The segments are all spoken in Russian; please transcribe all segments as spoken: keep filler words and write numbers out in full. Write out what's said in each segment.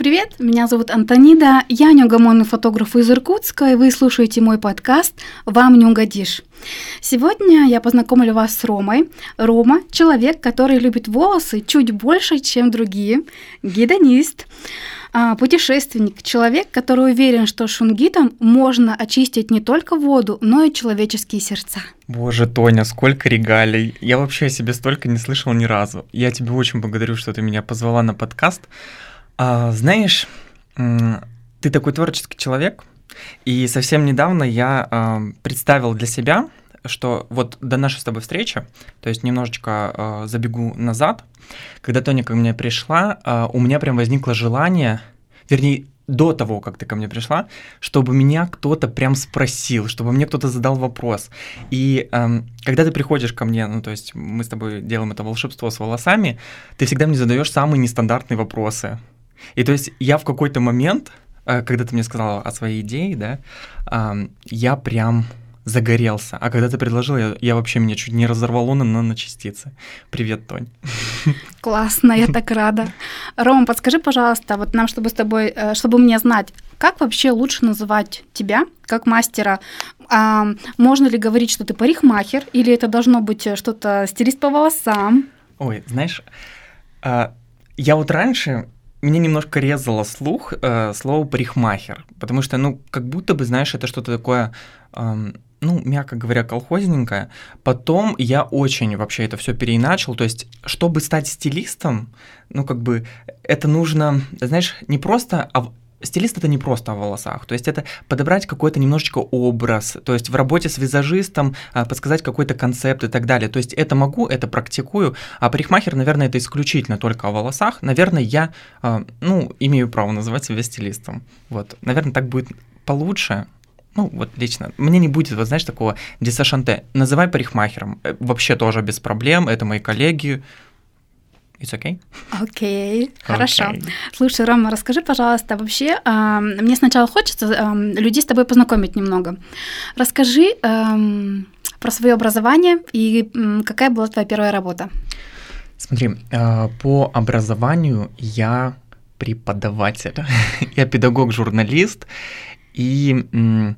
привет! Меня зовут Антонида, я неугомонный фотограф из Иркутска, и вы слушаете мой подкаст «Вам не угодишь». Сегодня я познакомлю вас с Ромой. Рома – человек, который любит волосы чуть больше, чем другие, гедонист, путешественник, человек, который уверен, что шунгитом можно очистить не только воду, но и человеческие сердца. Боже, Тоня, сколько регалий. Я вообще о себе столько не слышал ни разу. Я тебе очень благодарю, что ты меня позвала на подкаст. А, знаешь, ты такой творческий человек, и совсем недавно я а, представил для себя, что вот до нашей с тобой встречи, то есть немножечко а, забегу назад, когда Тоня ко мне пришла, а, у меня прям возникло желание, вернее, до того, как ты ко мне пришла, чтобы меня кто-то прям спросил, чтобы мне кто-то задал вопрос. И эм, когда ты приходишь ко мне, ну, то есть мы с тобой делаем это волшебство с волосами, ты всегда мне задаешь самые нестандартные вопросы. И то есть я в какой-то момент, э, когда ты мне сказала о своей идее, да, э, я прям загорелся. А когда ты предложила, я, я вообще меня чуть не разорвало на, на частицы. Привет, Тонь. Классно, я так рада. Ром, подскажи, пожалуйста, вот нам, чтобы с тобой, чтобы мне знать, как вообще лучше называть тебя, как мастера? А, можно ли говорить, что ты парикмахер, или это должно быть что-то стилист по волосам? Ой, знаешь, а, я вот раньше... Меня немножко резало слух э, слово парикмахер, потому что, ну, как будто бы, знаешь, это что-то такое, э, ну, мягко говоря, колхозненькое. Потом я очень вообще это все переиначил, то есть, чтобы стать стилистом, ну, как бы, это нужно, знаешь, не просто... А стилист — это не просто о волосах, то есть это подобрать какой-то немножечко образ, то есть в работе с визажистом подсказать какой-то концепт и так далее. То есть это могу, это практикую, а парикмахер, наверное, это исключительно только о волосах. Наверное, я, ну, имею право называть себя стилистом. Вот, наверное, так будет получше. Ну, вот лично. Мне не будет, вот знаешь, такого десашанте. Называй парикмахером. Вообще тоже без проблем, это мои коллеги. It's okay? Окей, okay, хорошо. Okay. Слушай, Рома, расскажи, пожалуйста, вообще, э, мне сначала хочется э, людей с тобой познакомить немного. Расскажи э, про свое образование и э, какая была твоя первая работа? Смотри, э, по образованию я преподаватель, я педагог-журналист, и... М-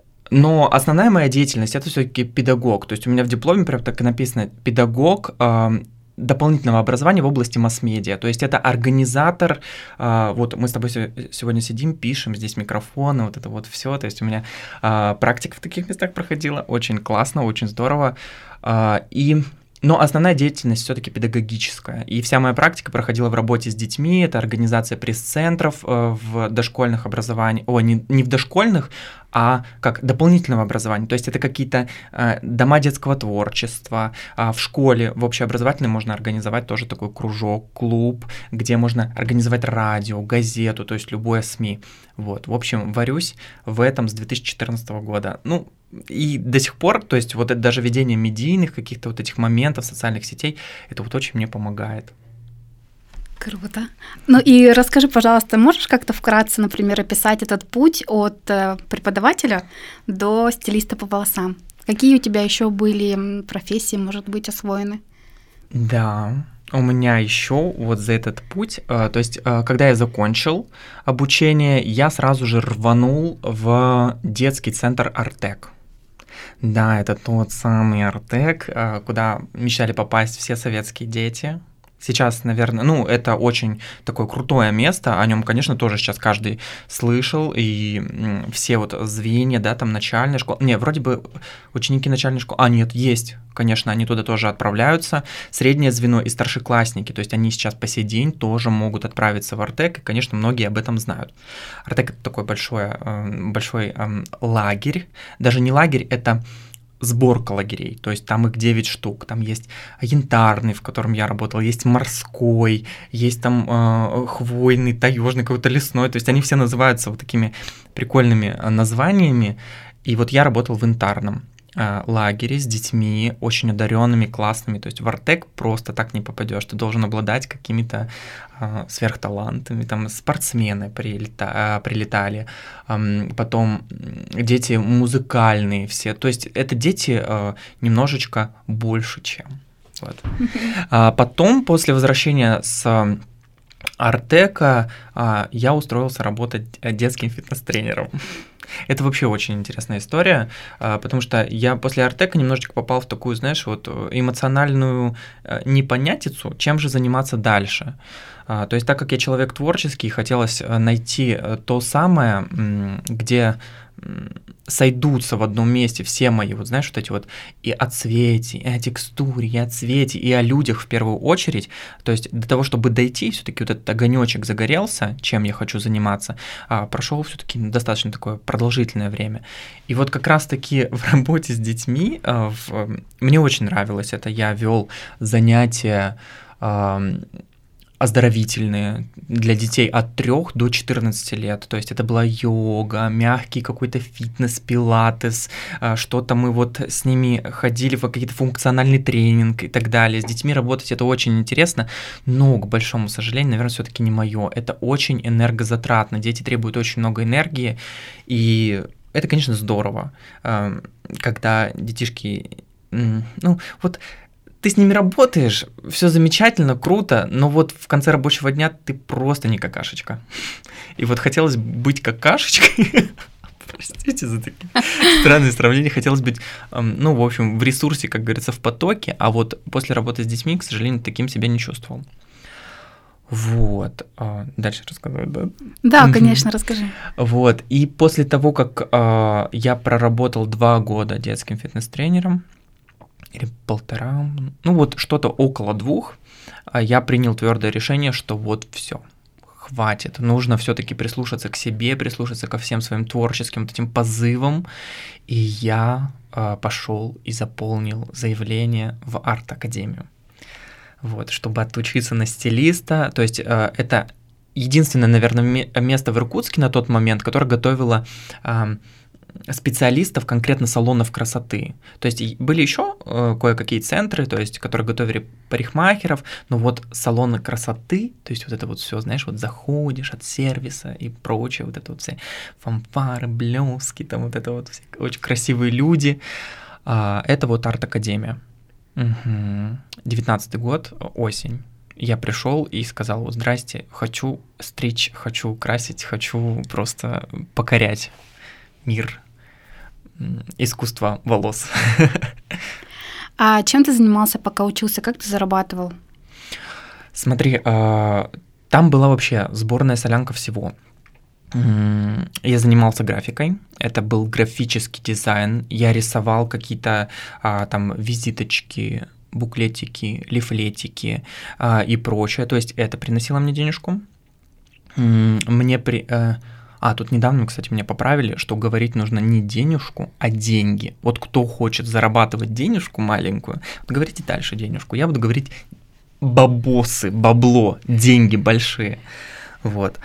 Но основная моя деятельность — это все-таки педагог. То есть у меня в дипломе прям так и написано «педагог», э, дополнительного образования в области масс-медиа. То есть это организатор, а, вот мы с тобой сегодня сидим, пишем, здесь микрофоны, вот это вот все. То есть у меня а, практика в таких местах проходила, очень классно, очень здорово. А, и Но основная деятельность все-таки педагогическая. И вся моя практика проходила в работе с детьми, это организация пресс-центров в дошкольных образованиях, о, не, не в дошкольных, а как дополнительного образования. То есть это какие-то э, дома детского творчества, а в школе, в общеобразовательной можно организовать тоже такой кружок, клуб, где можно организовать радио, газету, то есть любое СМИ. Вот, в общем, варюсь в этом с две тысячи четырнадцатого года. Ну, и до сих пор, то есть вот это даже ведение медийных каких-то вот этих моментов, социальных сетей, это вот очень мне помогает. Круто. Ну и расскажи, пожалуйста, можешь как-то вкратце, например, описать этот путь от преподавателя до стилиста по волосам? Какие у тебя еще были профессии, может быть, освоены? Да, у меня еще вот за этот путь, то есть когда я закончил обучение, я сразу же рванул в детский центр «Артек». Да, это тот самый «Артек», куда мечтали попасть все советские дети. Сейчас, наверное, ну, это очень такое крутое место, о нем, конечно, тоже сейчас каждый слышал, и все вот звенья, да, там начальная школа, не, вроде бы ученики начальной школы, а нет, есть, конечно, они туда тоже отправляются, среднее звено и старшеклассники, то есть они сейчас по сей день тоже могут отправиться в Артек, и, конечно, многие об этом знают. Артек — это такой большой, большой лагерь, даже не лагерь, это сборка лагерей, то есть там их девять штук, там есть янтарный, в котором я работал, есть морской, есть там э, хвойный, таежный, какой-то лесной, то есть они все называются вот такими прикольными названиями, и вот я работал в янтарном э, лагере с детьми, очень одаренными, классными, то есть в Артек просто так не попадешь, ты должен обладать какими-то э, сверхталантами, там спортсмены прилета, э, прилетали, э, потом дети музыкальные все, то есть это дети э, немножечко больше, чем. Вот. А потом, после возвращения с Артека а, я устроился работать детским фитнес-тренером. Это вообще очень интересная история, а, потому что я после Артека немножечко попал в такую, знаешь, вот эмоциональную непонятицу, чем же заниматься дальше. А, то есть так как я человек творческий, хотелось найти то самое, где сойдутся в одном месте все мои, вот знаешь, вот эти вот и о цвете, и о текстуре, и о цвете, и о людях в первую очередь. То есть для того, чтобы дойти, все-таки вот этот огонечек загорелся, чем я хочу заниматься, прошел все-таки достаточно такое продолжительное время. И вот как раз-таки в работе с детьми в, мне очень нравилось это. Я вел занятия оздоровительные для детей от трёх до четырнадцати лет. То есть это была йога, мягкий какой-то фитнес, пилатес, что-то мы вот с ними ходили в какие-то функциональный тренинг и так далее. С детьми работать это очень интересно, но, к большому сожалению, наверное, все-таки не мое. Это очень энергозатратно. Дети требуют очень много энергии, и это, конечно, здорово, когда детишки, ну, вот ты с ними работаешь, все замечательно, круто, но вот в конце рабочего дня ты просто не какашечка. И вот хотелось быть какашечкой, простите за такие странные сравнения, хотелось быть, ну, в общем, в ресурсе, как говорится, в потоке, а вот после работы с детьми, к сожалению, таким себя не чувствовал. Вот. Дальше рассказывать, да? Да, конечно, расскажи. Вот. И после того, как я проработал два года детским фитнес-тренером, или полтора, ну вот что-то около двух, я принял твердое решение, что вот все, хватит, нужно все-таки прислушаться к себе, прислушаться ко всем своим творческим вот этим позывам, и я пошел и заполнил заявление в арт-академию, вот, чтобы отучиться на стилиста, то есть это единственное, наверное, место в Иркутске на тот момент, которое готовило специалистов конкретно салонов красоты. То есть были еще э, кое-какие центры, то есть, которые готовили парикмахеров, но вот салоны красоты, то есть вот это вот все, знаешь, вот заходишь от сервиса и прочее, вот это вот все фанфары, блески, там вот это вот все очень красивые люди. А, это вот арт-академия. Угу. девятнадцатый год, осень. Я пришел и сказал: вот, здрасте, хочу стричь, хочу красить, хочу просто покорять мир искусства волос. А чем ты занимался, пока учился? Как ты зарабатывал? Смотри, там была вообще сборная солянка всего. Я занимался графикой, это был графический дизайн, я рисовал какие-то там визиточки, буклетики, лифлетики и прочее, то есть это приносило мне денежку. Мне при... А, тут недавно, кстати, меня поправили, что говорить нужно не денежку, а деньги. Вот кто хочет зарабатывать денежку маленькую, вот говорите дальше денежку. Я буду говорить бабосы, бабло, деньги большие. Вот.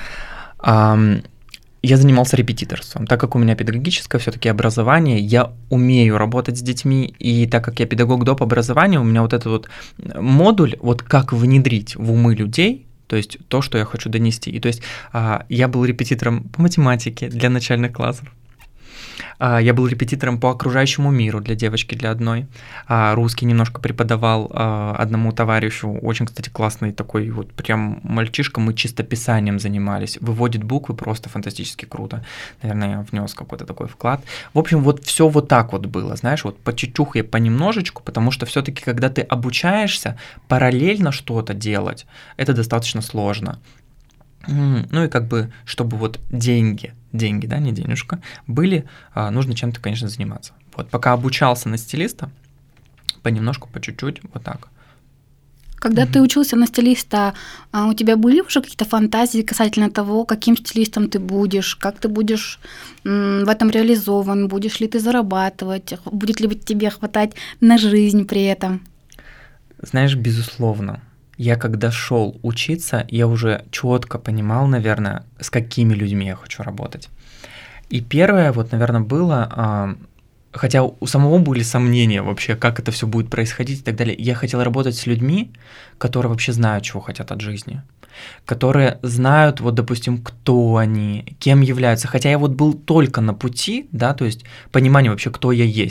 Я занимался репетиторством. Так как у меня педагогическое все-таки образование, я умею работать с детьми, и так как я педагог доп. Образования, у меня вот этот вот модуль, вот как внедрить в умы людей, то есть то, что я хочу донести. И то есть а, я был репетитором по математике для начальных классов. А, я был репетитором по окружающему миру для девочки, для одной. А, русский немножко преподавал а, одному товарищу. Очень, кстати, классный такой вот прям мальчишка. Мы чистописанием занимались. Выводит буквы просто фантастически круто. Наверное, я внес какой-то такой вклад. В общем, вот все вот так вот было, знаешь, вот по чуть-чуть, понемножечку, потому что все-таки, когда ты обучаешься, параллельно что-то делать, это достаточно сложно. Ну и как бы, чтобы вот деньги, деньги, да, не денежка, были, нужно чем-то, конечно, заниматься. Вот пока обучался на стилиста, понемножку, по чуть-чуть, вот так. Когда mm-hmm. ты учился на стилиста, у тебя были уже какие-то фантазии касательно того, каким стилистом ты будешь, как ты будешь в этом реализован, будешь ли ты зарабатывать, будет ли тебе хватать на жизнь при этом? Знаешь, безусловно. Я когда шел учиться, я уже четко понимал, наверное, с какими людьми я хочу работать. И первое, вот, наверное, было, хотя у самого были сомнения вообще, как это все будет происходить и так далее, я хотел работать с людьми, которые вообще знают, чего хотят от жизни, которые знают, вот, допустим, кто они, кем являются. Хотя я вот был только на пути, да, то есть понимание вообще, кто я есть.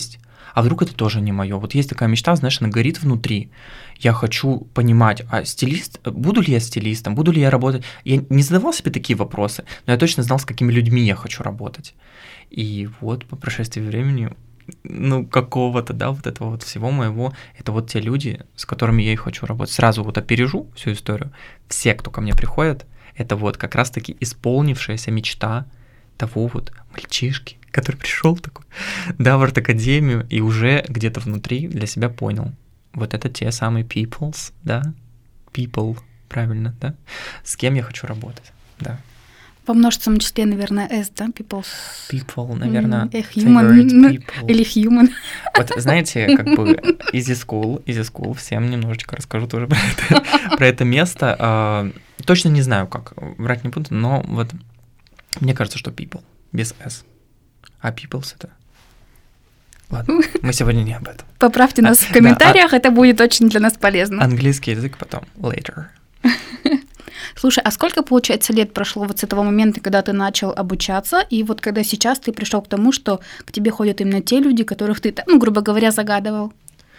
А вдруг это тоже не мое? Вот есть такая мечта, знаешь, она горит внутри. Я хочу понимать, а стилист, буду ли я стилистом, буду ли я работать? Я не задавал себе такие вопросы, но я точно знал, с какими людьми я хочу работать. И вот по прошествии времени, ну, какого-то, да, вот этого вот всего моего, это вот те люди, с которыми я и хочу работать. Сразу вот опережу всю историю. Все, кто ко мне приходит, это вот как раз-таки исполнившаяся мечта того вот мальчишки, который пришел такой, да, в арт-академию и уже где-то внутри для себя понял. Вот это те самые peoples, да, people, правильно, да, с кем я хочу работать, да. По множественному числе, наверное, S, да, people. People, наверное, mm, human, people. Или human. Вот знаете, как бы easy school, easy school, всем немножечко расскажу тоже про это, про это место. А, точно не знаю, как, врать не буду, но вот мне кажется, что people, без S. А peoples это... Ладно, мы сегодня не об этом. Поправьте нас а, в комментариях, да, а... это будет очень для нас полезно. Английский язык потом, later. Слушай, а сколько, получается, лет прошло вот с этого момента, когда ты начал обучаться, и вот когда сейчас ты пришел к тому, что к тебе ходят именно те люди, которых ты, ну, грубо говоря, загадывал?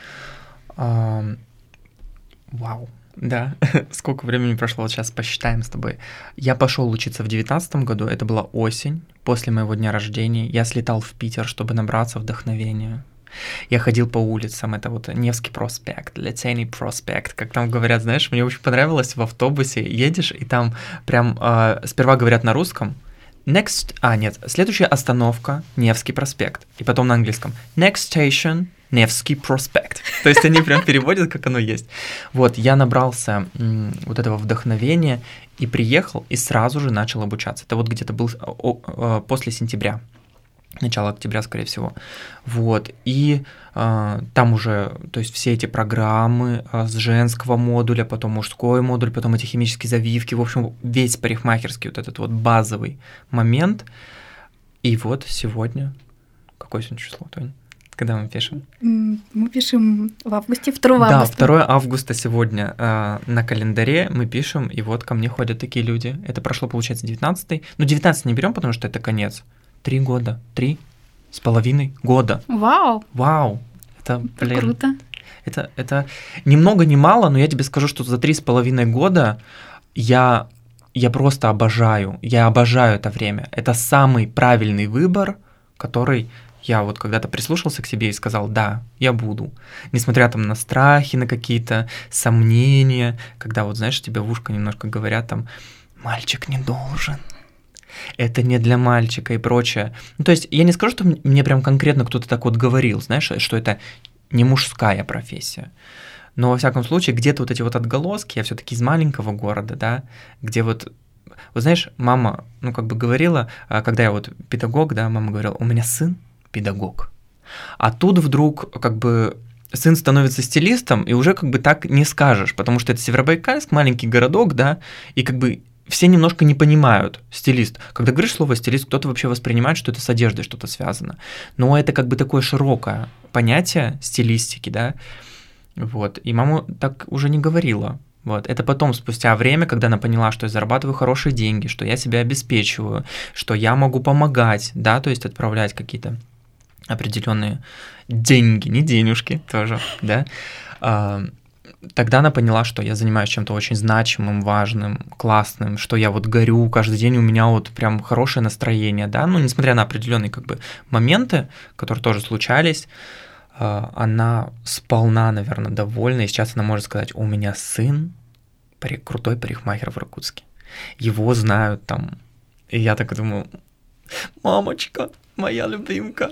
Um, вау, да, сколько времени прошло, вот сейчас посчитаем с тобой. Я пошел учиться в девятнадцатом году, это была осень, после моего дня рождения. Я слетал в Питер, чтобы набраться вдохновения. Я ходил по улицам, это вот Невский проспект, Литейный проспект, как там говорят, знаешь, мне очень понравилось, в автобусе едешь, и там прям э, сперва говорят на русском, next, а нет, следующая остановка Невский проспект, и потом на английском next station Невский проспект, то есть они прям переводят, как оно есть. Вот, я набрался м, вот этого вдохновения и приехал, и сразу же начал обучаться, это вот где-то был о, о, после сентября. Начало октября, скорее всего. Вот. И э, там уже, то есть все эти программы э, с женского модуля, потом мужской модуль, потом эти химические завивки, в общем, весь парикмахерский вот этот вот базовый момент. И вот сегодня, какое сегодня число, Тонь? Когда мы пишем? Мы пишем в августе, второго августа. Да, второго августа сегодня э, на календаре мы пишем, и вот ко мне ходят такие люди. Это прошло, получается, девятнадцатый. Ну, девятнадцатый не берем, потому что это конец. Три года, три с половиной года. Вау! Вау! Это, блин, круто. Это, это ни много, ни мало, но я тебе скажу, что за три с половиной года я, я просто обожаю, я обожаю это время. Это самый правильный выбор, который я вот когда-то прислушался к себе и сказал, да, я буду. Несмотря там на страхи, на какие-то сомнения, когда вот, знаешь, тебе в ушко немножко говорят там, мальчик не должен. Это не для мальчика и прочее. Ну, то есть я не скажу, что мне прям конкретно кто-то так вот говорил, знаешь, что это не мужская профессия. Но, во всяком случае, где-то вот эти вот отголоски, я все-таки из маленького города, да, где вот, вот знаешь, мама, ну, как бы говорила, когда я вот педагог, да, мама говорила, у меня сын педагог. А тут вдруг как бы сын становится стилистом, и уже как бы так не скажешь, потому что это Северобайкальск, маленький городок, да, и как бы все немножко не понимают стилист. Когда говоришь слово стилист, кто-то вообще воспринимает, что это с одеждой что-то связано. Но это как бы такое широкое понятие стилистики, да. Вот. И мама так уже не говорила. Вот. Это потом, спустя время, когда она поняла, что я зарабатываю хорошие деньги, что я себя обеспечиваю, что я могу помогать, да, то есть отправлять какие-то определенные деньги, не денежки тоже, да. Тогда она поняла, что я занимаюсь чем-то очень значимым, важным, классным, что я вот горю каждый день, у меня вот прям хорошее настроение, да, ну, несмотря на определенные как бы моменты, которые тоже случались, она сполна, наверное, довольна, и сейчас она может сказать, у меня сын парик, крутой парикмахер в Иркутске, его знают там, и я так думаю, мамочка, моя любимка,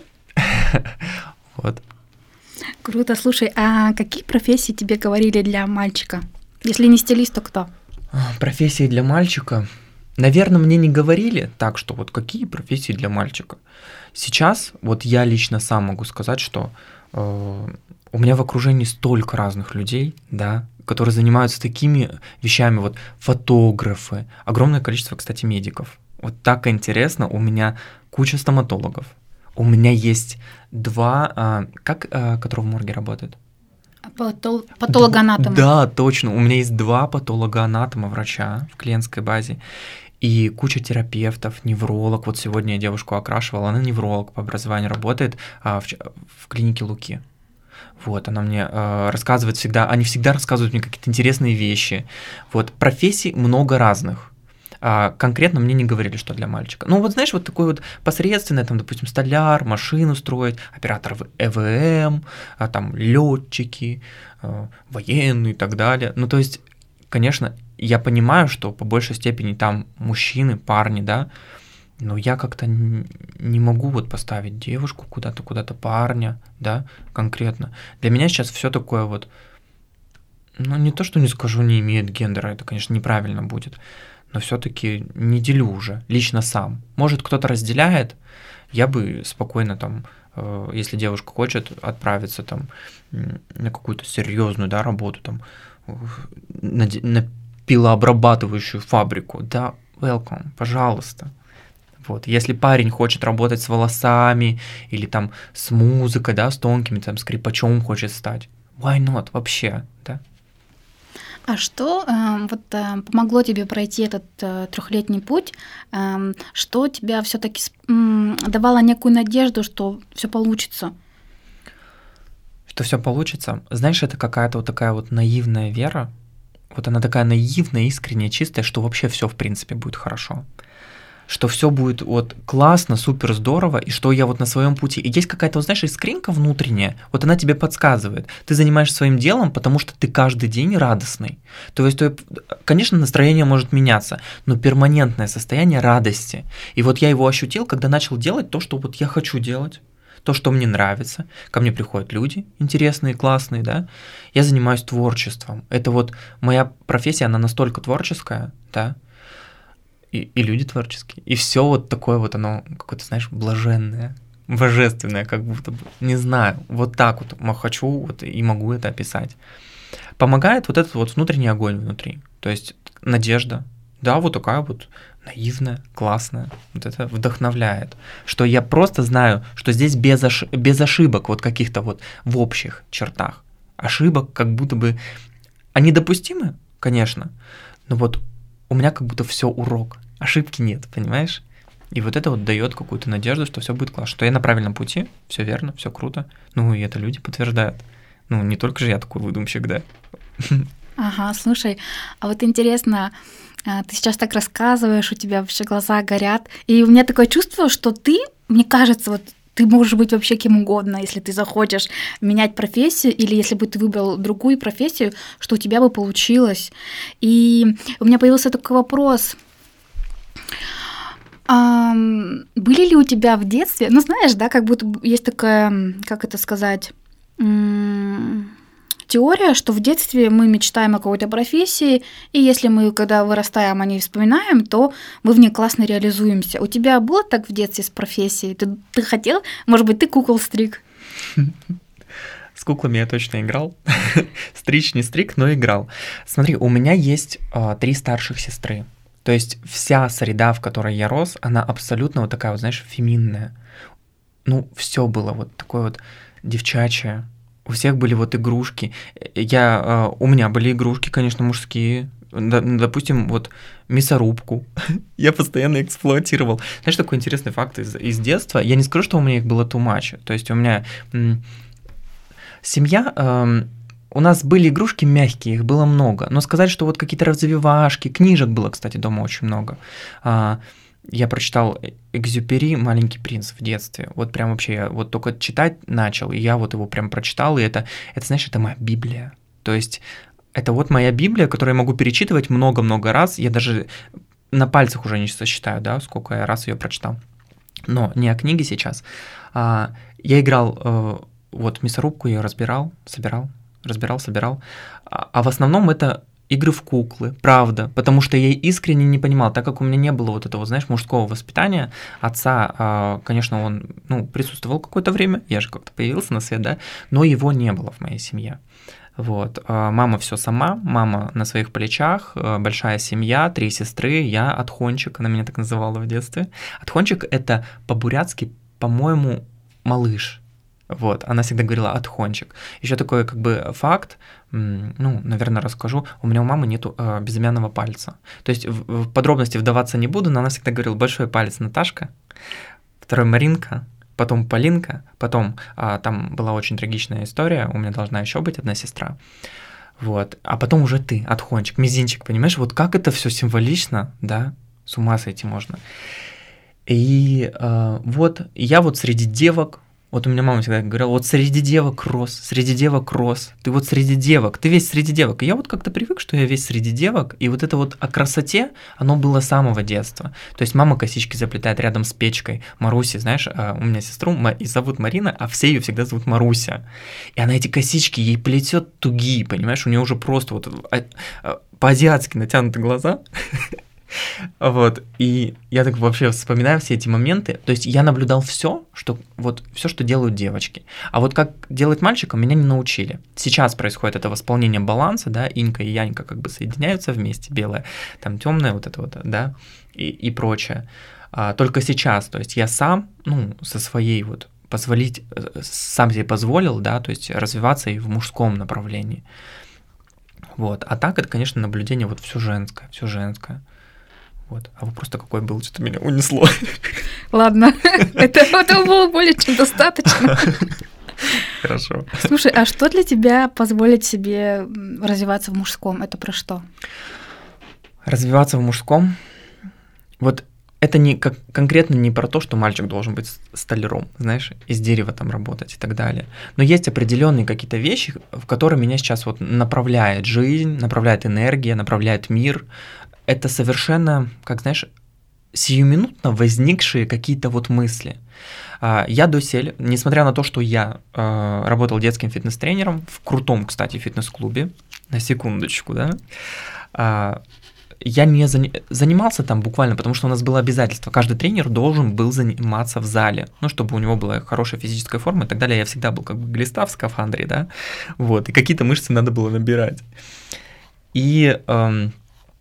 вот. Круто. Слушай, а какие профессии тебе говорили для мальчика? Если не стилист, то кто? Профессии для мальчика? Наверное, мне не говорили так, что вот какие профессии для мальчика. Сейчас вот я лично сам могу сказать, что э, у меня в окружении столько разных людей, да, которые занимаются такими вещами, вот фотографы, огромное количество, кстати, медиков. Вот так интересно, у меня куча стоматологов. У меня есть два, а, как, а, которые в морге работают? Патол... Патологоанатома. Да, точно. У меня есть два патологоанатома врача в клиентской базе. и куча терапевтов, невролог. Вот сегодня я девушку окрашивал, она невролог по образованию, работает а, в, в клинике Луки. Вот, она мне э, рассказывает всегда, они всегда рассказывают мне какие-то интересные вещи. Вот, профессий много разных. А, конкретно мне не говорили, что для мальчика. Ну, вот знаешь, вот такой вот посредственный, там, допустим, столяр, машину строить, оператор Э В М, а, там, летчики, э, военные и так далее. Ну, то есть, конечно, я понимаю, что по большей степени там мужчины, парни, да, но я как-то не могу вот поставить девушку куда-то, куда-то парня, да, конкретно. Для меня сейчас все такое вот, ну, не то, что не скажу, не имеет гендера, это, конечно, неправильно будет, но все-таки не делю уже, лично сам. Может, кто-то разделяет, я бы спокойно там, э, если девушка хочет отправиться там на какую-то серьезную, да, работу, там, на, на пилообрабатывающую фабрику, да, welcome, пожалуйста. Вот. Если парень хочет работать с волосами или там с музыкой, да, с тонкими, там, скрипачом хочет стать, why not вообще, да? А что э, вот э, помогло тебе пройти этот э, трехлетний путь? Э, что тебя все-таки э, давало некую надежду, что все получится? Что все получится? Знаешь, это какая-то вот такая вот наивная вера. Вот она такая наивная, искренняя, чистая, что вообще все в принципе будет хорошо. Что все будет вот классно, супер здорово, и что я вот на своем пути. И есть какая-то, вот, знаешь, искринка внутренняя, вот она тебе подсказывает. Ты занимаешься своим делом, потому что ты каждый день радостный. То есть, конечно, настроение может меняться, но перманентное состояние радости. И вот я его ощутил, когда начал делать то, что вот я хочу делать, то, что мне нравится. Ко мне приходят люди интересные, классные, да. Я занимаюсь творчеством. Это вот моя профессия, она настолько творческая, да. И, и люди творческие. И все вот такое вот оно, какое-то, знаешь, блаженное, божественное, как будто бы. Не знаю, вот так вот хочу вот и могу это описать. Помогает вот этот вот внутренний огонь внутри. То есть надежда. Да, вот такая вот наивная, классная. Вот это вдохновляет. Что я просто знаю, что здесь без, ош... без ошибок вот каких-то вот в общих чертах. Ошибок как будто бы... Они допустимы, конечно, но вот у меня как будто все урок. Ошибки нет, понимаешь? И вот это вот дает какую-то надежду, что все будет классно, что я на правильном пути, все верно, все круто. Ну, и это люди подтверждают. Ну, не только же я такой выдумщик, да. Ага, слушай, а вот интересно, ты сейчас так рассказываешь, у тебя вообще глаза горят, и у меня такое чувство, что ты, мне кажется, вот ты можешь быть вообще кем угодно, если ты захочешь менять профессию, или если бы ты выбрал другую профессию, что у тебя бы получилось. И у меня появился такой вопрос. А, были ли у тебя в детстве, ну знаешь, да, как будто есть такая, как это сказать, м- теория, что в детстве мы мечтаем о какой-то профессии, и если мы, когда вырастаем, о ней вспоминаем, то мы в ней классно реализуемся. У тебя было так в детстве с профессией? Ты, ты хотел? Может быть, ты кукол стриг? С куклами я точно играл. Стричь не стриг, но играл. Смотри, у меня есть э, три старших сестры. То есть вся среда, в которой я рос, она абсолютно вот такая вот, знаешь, феминная. Ну, все было вот такое вот девчачье. У всех были вот игрушки. Я, у меня были игрушки, конечно, мужские. Допустим, вот мясорубку. Я постоянно эксплуатировал. Знаешь, такой интересный факт из, из детства. Я не скажу, что у меня их было too much. То есть у меня м- семья... М- у нас были игрушки мягкие, их было много. Но сказать, что вот какие-то развивашки, книжек было, кстати, дома очень много. А, я прочитал Экзюпери «Маленький принц» в детстве. Вот прям вообще я вот только читать начал, и я вот его прям прочитал, и это, это, знаешь, это моя Библия. То есть это вот моя Библия, которую я могу перечитывать много-много раз. Я даже на пальцах уже не сосчитаю, да, сколько я раз ее прочитал. Но не о книге сейчас. А, я играл, вот мясорубку я разбирал, собирал, разбирал, собирал. А, а в основном это... игры в куклы, правда, потому что я искренне не понимал, так как у меня не было вот этого, знаешь, мужского воспитания, отца, конечно, он, ну, присутствовал какое-то время, я же как-то появился на свет, да, но его не было в моей семье. Вот, мама все сама, мама на своих плечах, большая семья, три сестры, я отхончик, она меня так называла в детстве. Отхончик — это по-бурятски, по-моему, малыш. Вот, она всегда говорила отхончик. Еще такой как бы факт, ну, наверное, расскажу. У меня у мамы нету э, безымянного пальца. То есть в, в подробности вдаваться не буду, но она всегда говорила: большой палец Наташка, второй Маринка, потом Полинка, потом а, там была очень трагичная история, у меня должна еще быть одна сестра. Вот, а потом уже ты, отхончик, мизинчик, понимаешь? Вот как это все символично, да? С ума сойти можно. И э, вот я вот среди девок. Вот у меня мама всегда говорила: вот среди девок рос, среди девок рос, ты вот среди девок, ты весь среди девок. И я вот как-то привык, что я весь среди девок, и вот это вот о красоте, оно было с самого детства. То есть мама косички заплетает рядом с печкой. Маруси, знаешь, у меня сестру зовут Марина, а все ее всегда зовут Маруся. И она эти косички, ей плетет тугие, понимаешь, у нее уже просто вот по-азиатски натянуты глаза. Вот, и я так вообще вспоминаю все эти моменты. То есть я наблюдал все, что вот все, что делают девочки. А вот как делать мальчикам, меня не научили. Сейчас происходит это восполнение баланса, да, инька и янька как бы соединяются вместе, белое, там темное вот это вот, да, и, и прочее. А, только сейчас, то есть я сам, ну, со своей вот позволить, сам себе позволил, да, то есть развиваться и в мужском направлении. Вот, а так это, конечно, наблюдение вот все женское, все женское. Вот. А вопрос-то какой был, что-то меня унесло. Ладно, это, это было более чем достаточно. Хорошо. Слушай, а что для тебя позволит себе развиваться в мужском? Это про что? Развиваться в мужском? Вот это не как, конкретно не про то, что мальчик должен быть столяром, знаешь, из дерева там работать и так далее. Но есть определенные какие-то вещи, в которые меня сейчас вот направляет жизнь, направляет энергия, направляет мир. Это совершенно, как знаешь, сиюминутно возникшие какие-то вот мысли. Я доселе, несмотря на то, что я работал детским фитнес-тренером в крутом, кстати, фитнес-клубе, на секундочку, да, я не занимался там буквально, потому что у нас было обязательство. Каждый тренер должен был заниматься в зале, ну, чтобы у него была хорошая физическая форма и так далее. Я всегда был как бы глиста в скафандре, да, вот, и какие-то мышцы надо было набирать. И... Эм,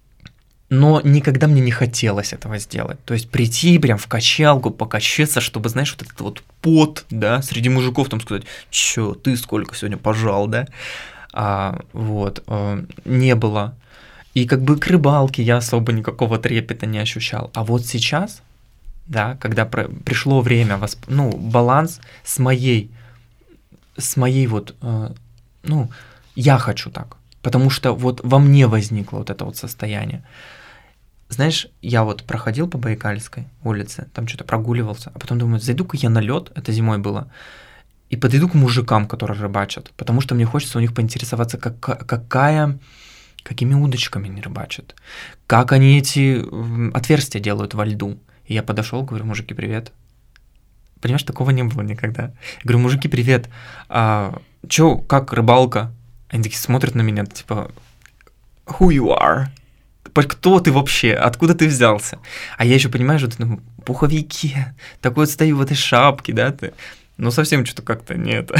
но никогда мне не хотелось этого сделать. То есть прийти прям в качалку, покачаться, чтобы, знаешь, вот этот вот пот, да, среди мужиков там сказать: чё, ты сколько сегодня пожал, да? А, вот, а, не было. И как бы к рыбалке я особо никакого трепета не ощущал. А вот сейчас, да, когда про- пришло время, восп- ну, баланс с моей, с моей вот, э, ну, я хочу так. Потому что вот во мне возникло вот это вот состояние. Знаешь, я вот проходил по Байкальской улице, там что-то прогуливался, а потом думаю, зайду-ка я на лед, это зимой было, и подойду к мужикам, которые рыбачат, потому что мне хочется у них поинтересоваться, как, какая, какими удочками они рыбачат, как они эти отверстия делают во льду. И я подошел, говорю: мужики, привет. Понимаешь, такого не было никогда. Я говорю: мужики, привет, а, чё, как рыбалка? Они такие смотрят на меня, типа, who you are? Кто ты вообще? Откуда ты взялся? А я еще понимаю, что ты на пуховике, такой вот стою в этой шапке, да, ты, ну совсем что-то как-то не это.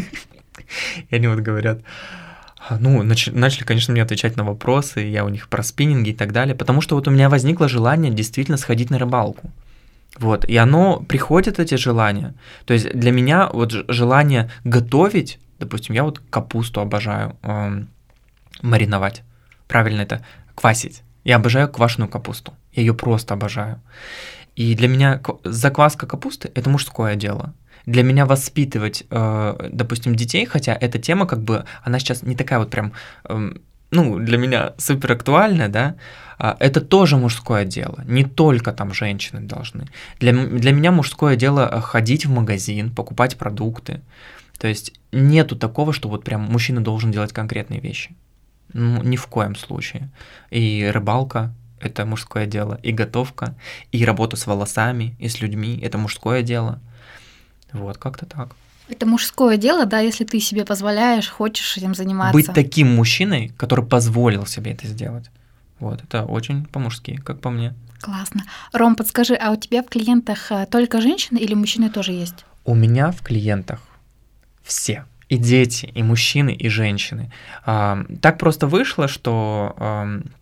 И они вот говорят, ну, начали, начали, конечно, мне отвечать на вопросы, я у них про спиннинги и так далее, потому что вот у меня возникло желание действительно сходить на рыбалку. Вот, и оно приходит, эти желания. То есть для меня вот желание готовить, допустим, я вот капусту обожаю эм, мариновать, правильно это, квасить. Я обожаю квашеную капусту. Я ее просто обожаю. И для меня закваска капусты – это мужское дело. Для меня воспитывать, э, допустим, детей, хотя эта тема как бы, она сейчас не такая вот прям, э, ну, для меня супер актуальная, да, э, это тоже мужское дело. Не только там женщины должны. Для, для меня мужское дело ходить в магазин, покупать продукты. То есть нету такого, что вот прям мужчина должен делать конкретные вещи. Ну, ни в коем случае. И рыбалка – это мужское дело, и готовка, и работа с волосами, и с людьми – это мужское дело. Вот, как-то так. Это мужское дело, да, если ты себе позволяешь, хочешь этим заниматься. Быть таким мужчиной, который позволил себе это сделать. Вот, это очень по-мужски, как по мне. Классно. Ром, подскажи, а у тебя в клиентах только женщины или мужчины тоже есть? У меня в клиентах все. И дети, и мужчины, и женщины. Так просто вышло, что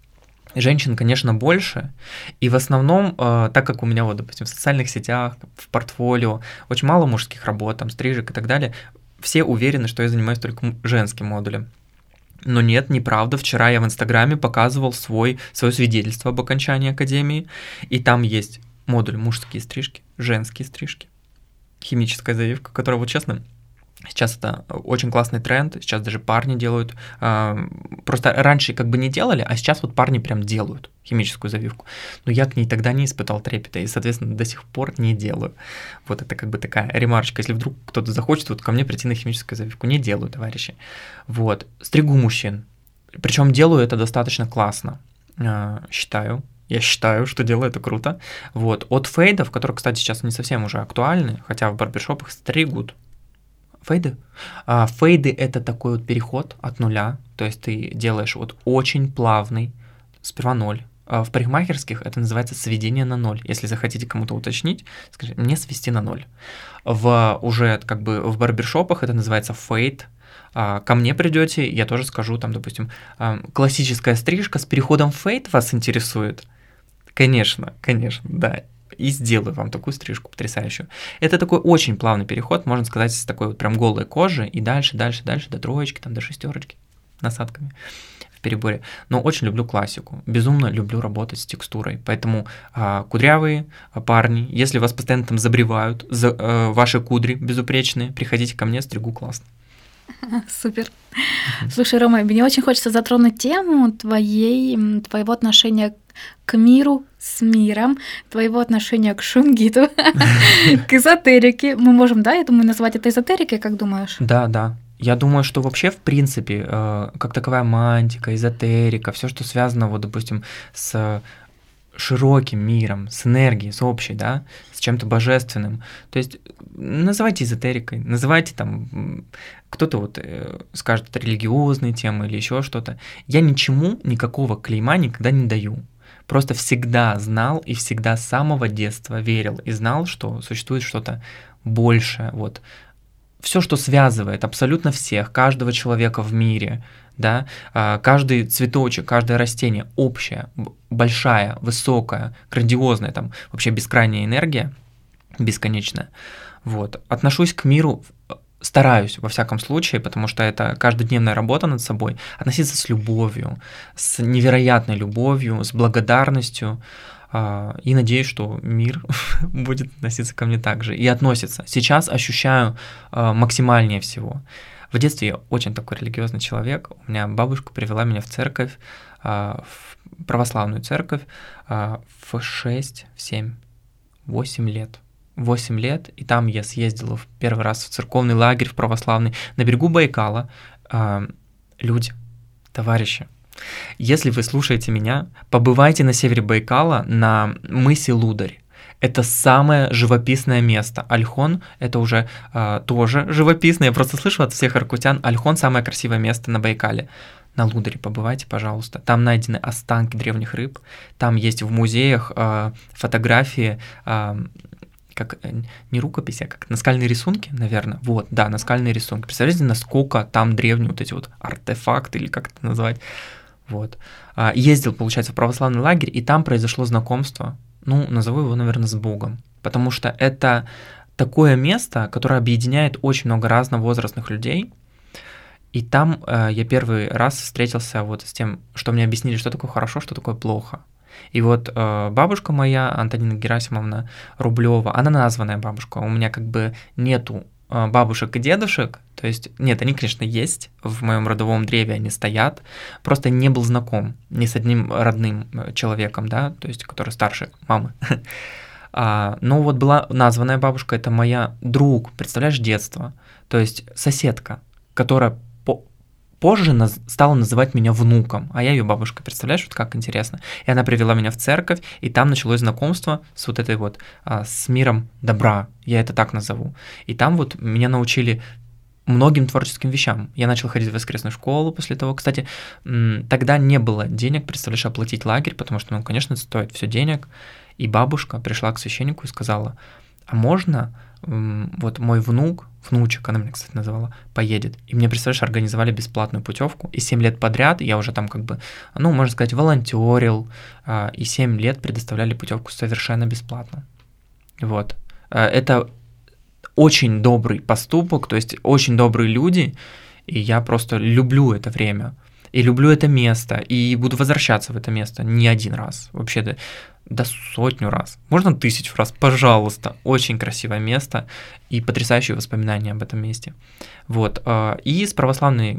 Женщин, конечно, больше, и в основном, э, так как у меня, вот, допустим, в социальных сетях, в портфолио очень мало мужских работ, там, стрижек и так далее, все уверены, что я занимаюсь только женским модулем. Но нет, неправда. Вчера я в Инстаграме показывал свой, свое свидетельство об окончании академии, и там есть модуль мужские стрижки, женские стрижки, химическая завивка, которая, вот честно, сейчас это очень классный тренд, сейчас даже парни делают, просто раньше как бы не делали, а сейчас вот парни прям делают химическую завивку, но я к ней тогда не испытал трепета, и, соответственно, до сих пор не делаю. Вот это как бы такая ремарочка, если вдруг кто-то захочет вот ко мне прийти на химическую завивку, не делаю, товарищи. Вот, стригу мужчин, причем делаю это достаточно классно, считаю. Я считаю, что делаю это круто. Вот, от фейдов, которые, кстати, сейчас не совсем уже актуальны, хотя в барбершопах стригут. Фейды? А, фейды – это такой вот переход от нуля, то есть ты делаешь вот очень плавный, сперва ноль. А в парикмахерских это называется сведение на ноль. Если захотите кому-то уточнить, скажите, мне свести на ноль. В уже как бы в барбершопах это называется фейд. А, ко мне придете, я тоже скажу, там, допустим, классическая стрижка с переходом в фейд вас интересует? Конечно, конечно, да. И сделаю вам такую стрижку потрясающую. Это такой очень плавный переход, можно сказать, с такой вот прям голой кожи и дальше, дальше, дальше до троечки, там до шестерочки, насадками в переборе. Но очень люблю классику, безумно люблю работать с текстурой, поэтому а, кудрявые а, парни, если вас постоянно там забревают, за, а, ваши кудри безупречные, приходите ко мне, стригу классно. Супер. Слушай, Рома, мне очень хочется затронуть тему твоей, твоего отношения к миру с миром, твоего отношения к шунгиту, к эзотерике. Мы можем, да, я думаю, назвать это эзотерикой, как думаешь? Да, да. Я думаю, что вообще, в принципе, как таковая мантика, эзотерика, все, что связано, вот, допустим, с широким миром, с энергией, с общей, да, с чем-то божественным. То есть называйте эзотерикой, называйте там, кто-то вот скажет, это религиозные темы или еще что-то. Я ничему никакого клейма никогда не даю. Просто всегда знал и всегда с самого детства верил и знал, что существует что-то большее. Вот. Все, что связывает абсолютно всех, каждого человека в мире, да, каждый цветочек, каждое растение, общая, большая, высокая, грандиозная, там вообще бескрайняя энергия, бесконечная. Вот. Отношусь к миру, стараюсь, во всяком случае, потому что это каждодневная работа над собой, относиться с любовью, с невероятной любовью, с благодарностью, и надеюсь, что мир будет относиться ко мне так же и относится. Сейчас ощущаю максимальнее всего. В детстве я очень такой религиозный человек. У меня бабушка привела меня в церковь, в православную церковь в шесть, семь, восемь лет. восемь лет, и там я съездила в первый раз в церковный лагерь, в православный, на берегу Байкала. Люди, товарищи, если вы слушаете меня, побывайте на севере Байкала, на мысе Лударь. Это самое живописное место. Ольхон – это уже э, тоже живописное. Я просто слышу от всех иркутян, Ольхон – самое красивое место на Байкале. На Лударе побывайте, пожалуйста. Там найдены останки древних рыб. Там есть в музеях э, фотографии, э, как не рукописи, а как наскальные рисунки, наверное. Вот, да, наскальные рисунки. Представляете, насколько там древние вот эти вот артефакты, или как это назвать. Вот. Ездил, получается, в православный лагерь, и там произошло знакомство, ну, назову его, наверное, с Богом, потому что это такое место, которое объединяет очень много разновозрастных людей, и там э, я первый раз встретился вот с тем, что мне объяснили, что такое хорошо, что такое плохо. И вот э, бабушка моя, Антонина Герасимовна Рублева, она названная бабушка, у меня как бы нету бабушек и дедушек, то есть, нет, они, конечно, есть, в моем родовом древе они стоят, просто не был знаком ни с одним родным человеком, да, то есть, который старше мамы. А, но вот была названная бабушка, это моя друг, представляешь, детство, то есть соседка, которая по- позже наз- стала называть меня внуком, а я ее бабушкой, представляешь, вот как интересно. И она привела меня в церковь, и там началось знакомство с вот этой вот, а, с миром добра, я это так назову. И там вот меня научили многим творческим вещам. Я начал ходить в воскресную школу после того. Кстати, тогда не было денег, представляешь, оплатить лагерь, потому что, ну, конечно, это стоит все денег. И бабушка пришла к священнику и сказала: а можно вот мой внук, внучек, она меня, кстати, называла, поедет. И мне, представляешь, организовали бесплатную путевку. И семь лет подряд я уже там как бы, ну, можно сказать, волонтерил, и семь лет предоставляли путевку совершенно бесплатно. Вот. Это очень добрый поступок, то есть очень добрые люди, и я просто люблю это время, и люблю это место, и буду возвращаться в это место не один раз, вообще да, да сотню раз, можно тысячу раз, пожалуйста, очень красивое место и потрясающие воспоминания об этом месте. Вот, и с православной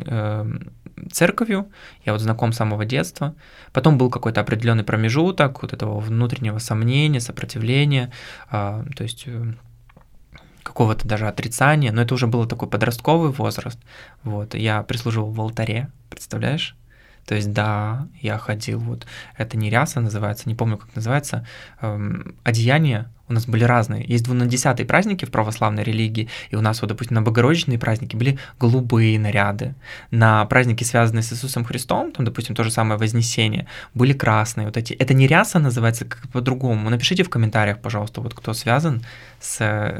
церковью я вот знаком с самого детства, потом был какой-то определенный промежуток вот этого внутреннего сомнения, сопротивления, то есть какого-то даже отрицания, но это уже был такой подростковый возраст. Вот, я прислуживал в алтаре, представляешь? То есть, да, я ходил, вот, это не ряса называется, не помню, как называется, эм, одеяния у нас были разные. Есть двунадесятые праздники в православной религии, и у нас, вот, допустим, на богородичные праздники были голубые наряды. На праздники, связанные с Иисусом Христом, там, допустим, то же самое Вознесение, были красные. Вот эти. Это не ряса называется, как по-другому. Напишите в комментариях, пожалуйста, вот кто связан с,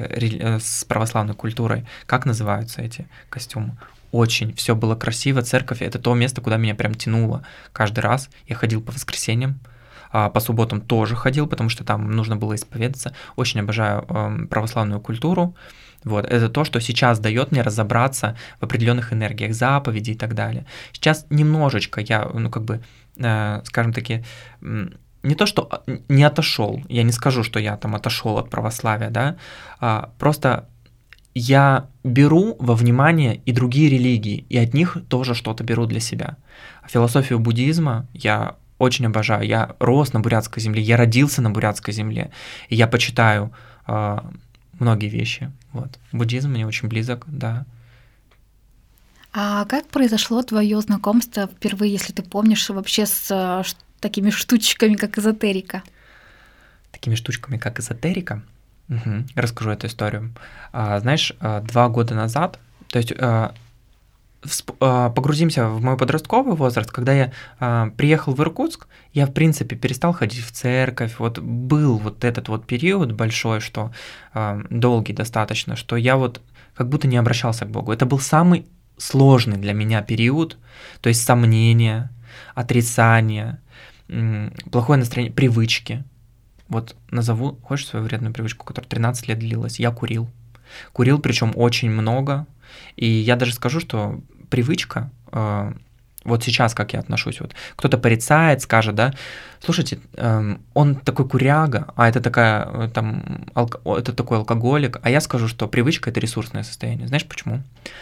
с православной культурой, как называются эти костюмы. Очень все было красиво. Церковь — это то место, куда меня прям тянуло каждый раз. Я ходил по воскресеньям, по субботам тоже ходил, потому что там нужно было исповедаться. Очень обожаю православную культуру. Вот. Это то, что сейчас дает мне разобраться в определенных энергиях, заповедей и так далее. Сейчас немножечко я, ну как бы, скажем таки, не то, что не отошел. Я не скажу, что я там отошел от православия, да, просто я беру во внимание и другие религии, и от них тоже что-то беру для себя. Философию буддизма я очень обожаю. Я рос на бурятской земле, я родился на бурятской земле, и я почитаю э, многие вещи. Вот. Буддизм мне очень близок, да. А как произошло твое знакомство впервые, если ты помнишь, вообще с такими штучками, как эзотерика? Такими штучками, как эзотерика? Угу. Расскажу эту историю. А, знаешь, два года назад, то есть а, всп- а, погрузимся в мой подростковый возраст, когда я а, приехал в Иркутск, я, в принципе, перестал ходить в церковь, вот был вот этот вот период большой, что а, долгий достаточно, что я вот как будто не обращался к Богу. Это был самый сложный для меня период, то есть сомнения, отрицания, м- плохое настроение, привычки. Вот назову, хочешь свою вредную привычку, которая тринадцать лет длилась? Я курил. Курил, причем очень много. И я даже скажу, что привычка, э, вот сейчас, как я отношусь, вот кто-то порицает, скажет, да, слушайте, э, он такой куряга, а это, такая, там, алко- это такой алкоголик. А я скажу, что привычка – это ресурсное состояние. Знаешь почему?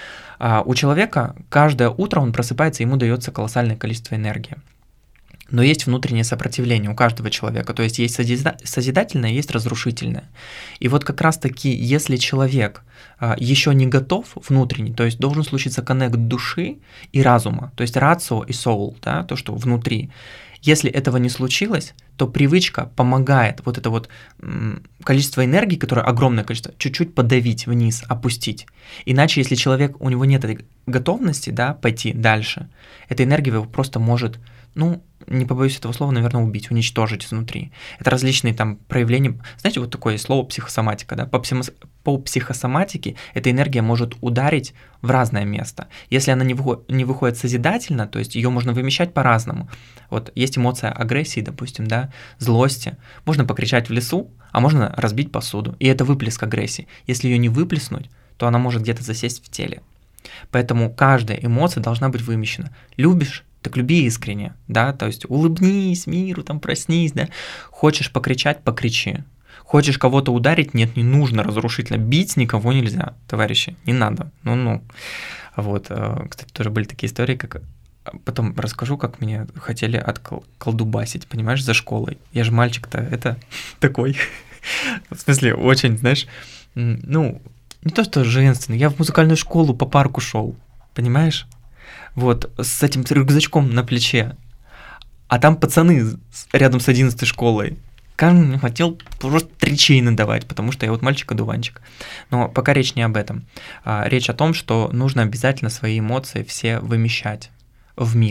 А у человека каждое утро он просыпается, ему дается колоссальное количество энергии. Но есть внутреннее сопротивление у каждого человека, то есть есть созидательное, есть разрушительное. И вот как раз-таки, если человек еще не готов внутренне, то есть должен случиться коннект души и разума, то есть рацио и soul, да, то, что внутри. Если этого не случилось, то привычка помогает вот это вот количество энергии, которое огромное количество, чуть-чуть подавить вниз, опустить. Иначе, если человек, у него нет этой готовности, да, пойти дальше, эта энергия его просто может, ну, не побоюсь этого слова, наверное, убить, уничтожить изнутри. Это различные там проявления. Знаете, вот такое слово психосоматика, да? По, психо- по психосоматике эта энергия может ударить в разное место. Если она не, выход- не выходит созидательно, то есть ее можно вымещать по-разному. Вот есть эмоция агрессии, допустим, да, злости. Можно покричать в лесу, а можно разбить посуду. И это выплеск агрессии. Если ее не выплеснуть, то она может где-то засесть в теле. Поэтому каждая эмоция должна быть вымещена. Любишь? Так люби искренне, да, то есть улыбнись миру, там проснись, да. Хочешь покричать, покричи. Хочешь кого-то ударить, нет, не нужно разрушительно. Бить никого нельзя, товарищи, не надо, ну-ну. Вот, кстати, тоже были такие истории, как... Потом расскажу, как меня хотели отколдубасить, понимаешь, за школой. Я же мальчик-то, это такой, в смысле, очень, знаешь, ну, не то что женственный, я в музыкальную школу по парку шел, понимаешь? Вот, с этим рюкзачком на плече. А там пацаны рядом с одиннадцатой школой. Каждый мне хотел просто тричей надавать, потому что я вот мальчик-одуванчик. Но пока речь не об этом. А, речь о том, что нужно обязательно свои эмоции все вымещать в мир.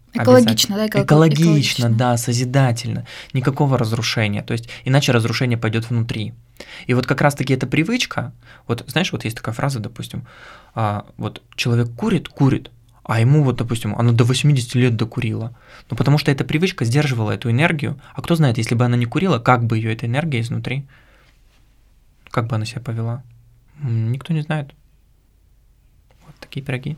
Экологично, да? Экологично, экологично, да, созидательно. Никакого разрушения. То есть иначе разрушение пойдет внутри. И вот как раз-таки эта привычка, вот знаешь, вот есть такая фраза, допустим, а, вот человек курит, курит, а ему вот, допустим, она до восьмидесяти лет докурила. Ну, потому что эта привычка сдерживала эту энергию. А кто знает, если бы она не курила, как бы ее эта энергия изнутри, как бы она себя повела? Никто не знает. Такие пироги.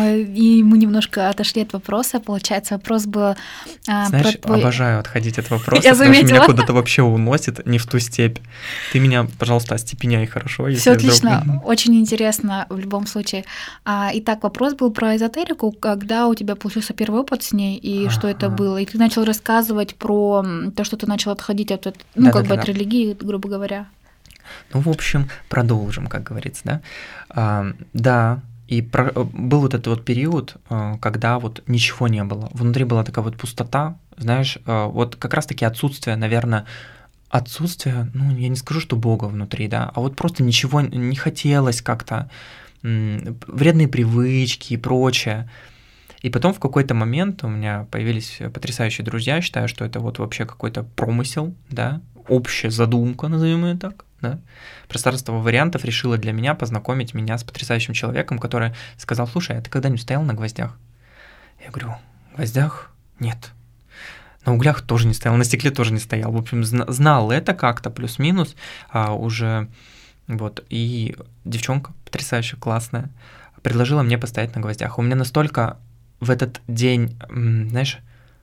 И мы немножко отошли от вопроса. Получается, вопрос был... Знаешь, про твой... обожаю отходить от вопроса, Я потому заметила. что меня куда-то вообще уносит не в ту степь. Ты меня, пожалуйста, остепеняй хорошо. Все отлично, вдруг... очень интересно в любом случае. Итак, вопрос был про эзотерику. Когда у тебя получился первый опыт с ней, и А-а-а. что это было? И ты начал рассказывать про то, что ты начал отходить от, ну, да, как да, бы да, от да. религии, грубо говоря. Ну, в общем, продолжим, как говорится, да. А, да, и про, был вот этот вот период, когда вот ничего не было. Внутри была такая вот пустота, знаешь, вот как раз-таки отсутствие, наверное, отсутствие, ну, я не скажу, что Бога внутри, да, а вот просто ничего не хотелось как-то, м- вредные привычки и прочее. И потом в какой-то момент у меня появились потрясающие друзья, я считаю, что это вот вообще какой-то промысел, да, общая задумка, назовем ее так, да. Пространство вариантов решило для меня познакомить меня с потрясающим человеком, который сказал: слушай, а ты когда-нибудь стоял на гвоздях? Я говорю: гвоздях? Нет. На углях тоже не стоял, на стекле тоже не стоял. В общем, знал это как-то, плюс-минус, а, уже, вот, и девчонка потрясающая, классная, предложила мне постоять на гвоздях. У меня настолько в этот день, знаешь,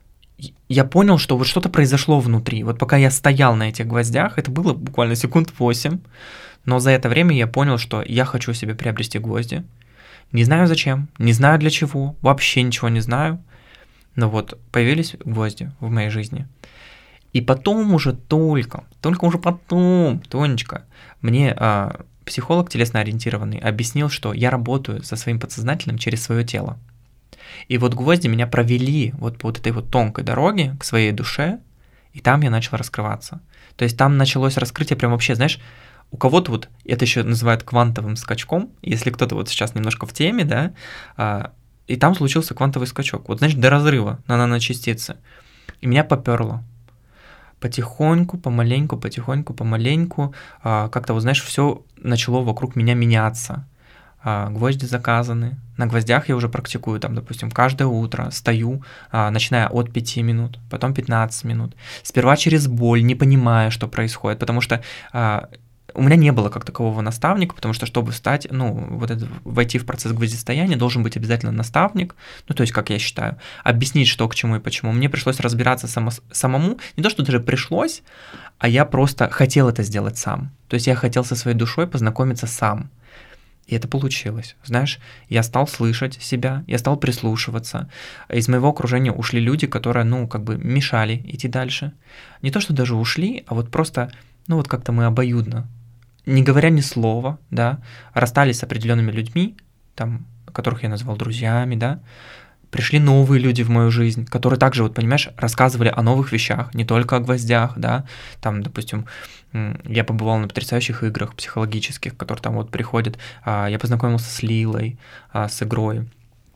я понял, что вот что-то произошло внутри. Вот пока я стоял на этих гвоздях, это было буквально секунд восемь, но за это время я понял, что я хочу себе приобрести гвозди. Не знаю зачем, не знаю для чего, вообще ничего не знаю, но вот появились гвозди в моей жизни. И потом уже только, только уже потом, Тонечка, мне а, психолог телесно-ориентированный объяснил, что я работаю со своим подсознательным через свое тело. И вот гвозди меня провели вот по вот этой вот тонкой дороге к своей душе, и там я начал раскрываться. То есть там началось раскрытие прям вообще, знаешь, у кого-то вот, это еще называют квантовым скачком, если кто-то вот сейчас немножко в теме, да, а, и там случился квантовый скачок, вот, знаешь, до разрыва на наночастицы. И меня поперло. Потихоньку, помаленьку, потихоньку, помаленьку, а, как-то, вот, знаешь, все начало вокруг меня меняться. Гвозди заказаны. На гвоздях я уже практикую, там, допустим, каждое утро стою, а, начиная от пяти минут, потом пятнадцать минут. Сперва через боль, не понимая, что происходит, потому что а, у меня не было как такового наставника, потому что, чтобы стать, ну, вот это, войти в процесс гвоздистояния, должен быть обязательно наставник, ну, то есть, как я считаю, объяснить, что к чему и почему. Мне пришлось разбираться само, самому, не то, что даже пришлось, а я просто хотел это сделать сам. То есть я хотел со своей душой познакомиться сам. И это получилось. Знаешь, я стал слышать себя, я стал прислушиваться. Из моего окружения ушли люди, которые, ну, как бы мешали идти дальше. Не то, что даже ушли, а вот просто, ну, вот как-то мы обоюдно, не говоря ни слова, да, расстались с определенными людьми, там, которых я назвал друзьями, да, пришли новые люди в мою жизнь, которые также, вот, понимаешь, рассказывали о новых вещах, не только о гвоздях, да, там, допустим, я побывал на потрясающих играх психологических, которые там вот приходят, я познакомился с Лилой, с игрой,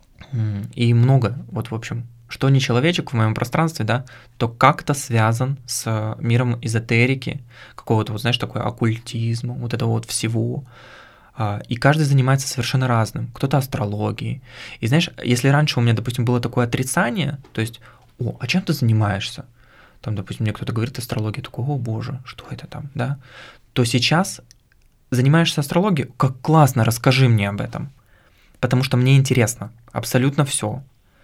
и много, вот, в общем, что не человечек в моем пространстве, да, то как-то связан с миром эзотерики, какого-то, вот, знаешь, такой оккультизма, вот этого вот всего. И каждый занимается совершенно разным. Кто-то астрологией. И знаешь, если раньше у меня, допустим, было такое отрицание, то есть, о, а чем ты занимаешься? Там, допустим, мне кто-то говорит астрология, такой: о боже, что это там, да? То сейчас занимаешься астрологией, как классно, расскажи мне об этом. Потому что мне интересно абсолютно все.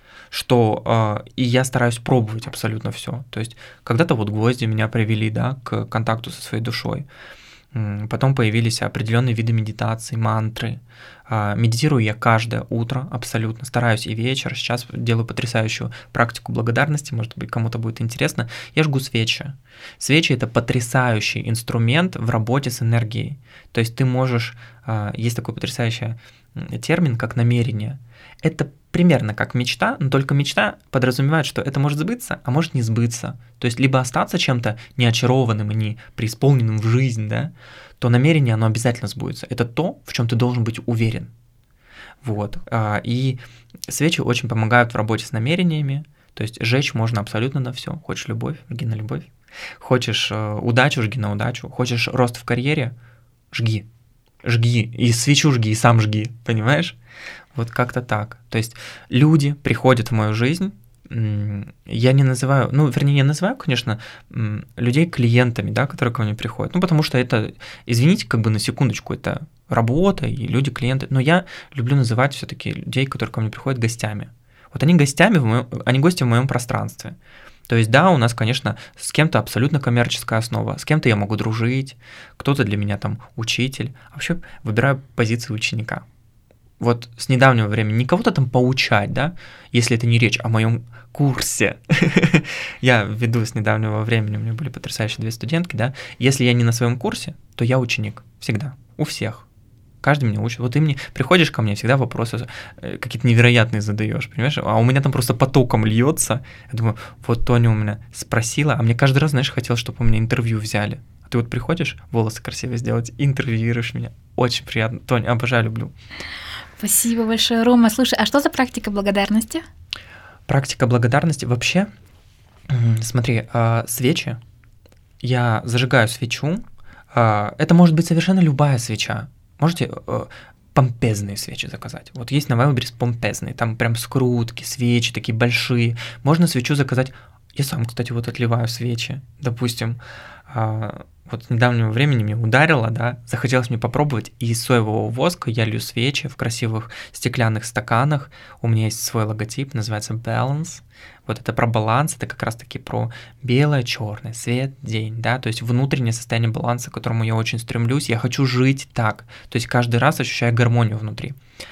Что э, и я стараюсь пробовать абсолютно все. То есть когда-то вот гвозди меня привели, да, к контакту со своей душой. Потом появились определенные виды медитации, мантры. Медитирую я каждое утро абсолютно, стараюсь и вечер. Сейчас делаю потрясающую практику благодарности, может быть, кому-то будет интересно. Я жгу свечи. Свечи – это потрясающий инструмент в работе с энергией. То есть ты можешь… Есть такой потрясающий термин, как намерение. Это примерно как мечта, но только мечта подразумевает, что это может сбыться, а может не сбыться. То есть либо остаться чем-то неочарованным и не преисполненным в жизнь, да, то намерение, оно обязательно сбудется. Это то, в чем ты должен быть уверен. Вот. И свечи очень помогают в работе с намерениями. То есть жечь можно абсолютно на все. Хочешь любовь, жги на любовь. Хочешь э, удачу, жги на удачу. Хочешь рост в карьере, жги. Жги. И свечу жги, и сам жги. Понимаешь? Вот как-то так. То есть люди приходят в мою жизнь. Я не называю, ну, вернее, я называю, конечно, людей клиентами, да, которые ко мне приходят. Ну, потому что это, извините, как бы на секундочку, это работа и люди, клиенты. Но я люблю называть все-таки людей, которые ко мне приходят, гостями. Вот они гостями, в моем, они гости в моем пространстве. То есть, да, у нас, конечно, с кем-то абсолютно коммерческая основа, с кем-то я могу дружить, кто-то для меня там учитель. А вообще выбираю позицию ученика. Вот с недавнего времени не кого-то там поучать, да, если это не речь о моем курсе. Я веду с недавнего времени, у меня были потрясающие две студентки, да. Если я не на своем курсе, то я ученик. Всегда. У всех. Каждый меня учит. Вот ты мне приходишь ко мне, всегда вопросы какие-то невероятные задаешь, понимаешь? А у меня там просто потоком льется. Я думаю, вот Тоня у меня спросила, а мне каждый раз, знаешь, хотел, чтобы у меня интервью взяли. А ты вот приходишь, волосы красиво сделать, интервьюируешь меня. Очень приятно. Тоня, обожаю, люблю. Спасибо большое, Рома. Слушай, а что за практика благодарности? Практика благодарности вообще, смотри, свечи, я зажигаю свечу, это может быть совершенно любая свеча. Можете помпезные свечи заказать. Вот есть на Wildberries помпезные, там прям скрутки, свечи такие большие. Можно свечу заказать. Я сам, кстати, вот отливаю свечи, допустим. Вот с недавнего времени меня ударило, да, захотелось мне попробовать, и из соевого воска я лью свечи в красивых стеклянных стаканах. У меня есть свой логотип, называется Balance. Вот это про баланс, это как раз-таки про белое, черное, свет, день, да, то есть внутреннее состояние баланса, к которому я очень стремлюсь. Я хочу жить так, то есть каждый раз ощущаю гармонию внутри.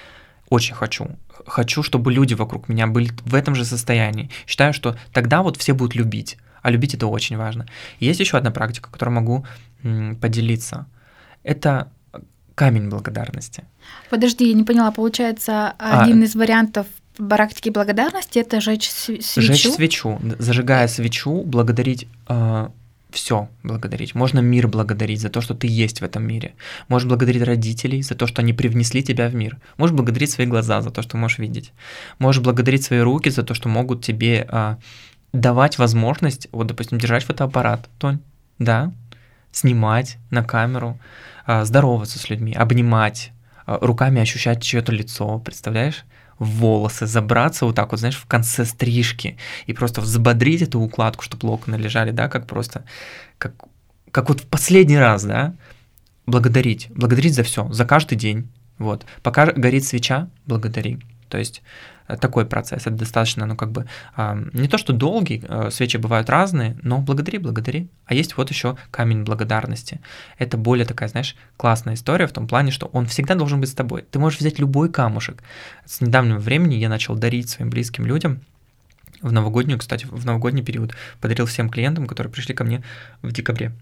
Очень хочу. Хочу, чтобы люди вокруг меня были в этом же состоянии. Считаю, что тогда вот все будут любить. А любить это очень важно. Есть еще одна практика, которой могу м, поделиться. Это камень благодарности. Подожди, я не поняла. Получается, один а, из вариантов практики благодарности – это жечь свечу? Жечь свечу. Зажигая свечу, благодарить э, все благодарить. Можно мир благодарить за то, что ты есть в этом мире. Можешь благодарить родителей за то, что они привнесли тебя в мир. Можешь благодарить свои глаза за то, что можешь видеть. Можешь благодарить свои руки за то, что могут тебе... Э, давать возможность, вот, допустим, держать фотоаппарат, Тонь, да, снимать на камеру, здороваться с людьми, обнимать, руками ощущать чье-то лицо, представляешь? В волосы, забраться вот так вот, знаешь, в конце стрижки и просто взбодрить эту укладку, чтобы локоны лежали, да, как просто, как, как вот в последний раз, да, благодарить, благодарить за все, за каждый день, вот. Пока горит свеча, благодари, то есть такой процесс, это достаточно, ну, как бы, э, не то что долгий, э, свечи бывают разные, но благодари, благодари. А есть вот еще камень благодарности. Это более такая, знаешь, классная история в том плане, что он всегда должен быть с тобой. Ты можешь взять любой камушек. С недавнего времени я начал дарить своим близким людям в новогоднюю, кстати, в новогодний период подарил всем клиентам, которые пришли ко мне в декабре.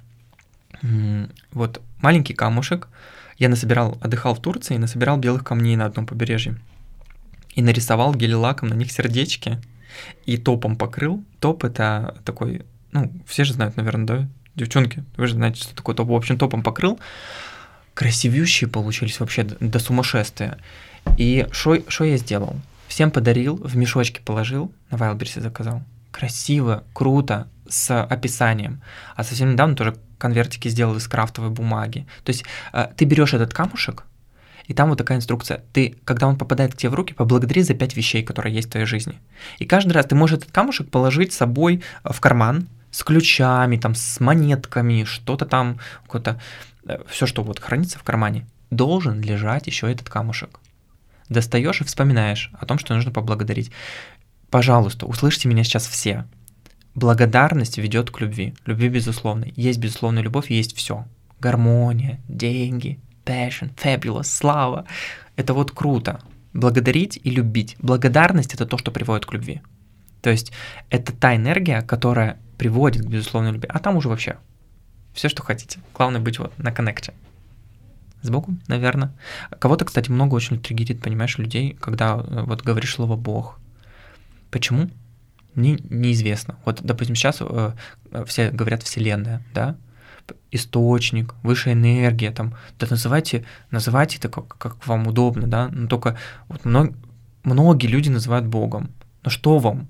Вот маленький камушек. Я насобирал, отдыхал в Турции, насобирал белых камней на одном побережье. И нарисовал гель-лаком на них сердечки, и топом покрыл. Топ — это такой, ну, все же знают, наверное, да, девчонки, вы же знаете, что такое топ. В общем, топом покрыл. Красивющие получились вообще до сумасшествия. И что я сделал? Всем подарил, в мешочки положил, на Wildberries заказал. Красиво, круто, с описанием. А совсем недавно тоже конвертики сделал из крафтовой бумаги. То есть ты берешь этот камушек, и там вот такая инструкция. Ты, когда он попадает к тебе в руки, поблагодари за пять вещей, которые есть в твоей жизни. И каждый раз ты можешь этот камушек положить с собой в карман с ключами, там, с монетками, что-то там, какое-то, все, что вот хранится в кармане, должен лежать еще этот камушек. Достаешь и вспоминаешь о том, что нужно поблагодарить. Пожалуйста, услышьте меня сейчас все. Благодарность ведет к любви. Любви безусловной. Есть безусловная любовь, есть все. Гармония, деньги, passion, fabulous, слава. Это вот круто. Благодарить и любить. Благодарность — это то, что приводит к любви. То есть это та энергия, которая приводит к безусловной любви. А там уже вообще все, что хотите. Главное быть вот на коннекте. С Богом, наверное. Кого-то, кстати, много очень триггерит, понимаешь, людей, когда вот говоришь слово «Бог». Почему? Мне неизвестно. Вот, допустим, сейчас э, все говорят «Вселенная», да? Источник, высшая энергия, там, да называйте, называйте это как, как вам удобно, да, но только вот мног, многие люди называют Богом. Но что вам?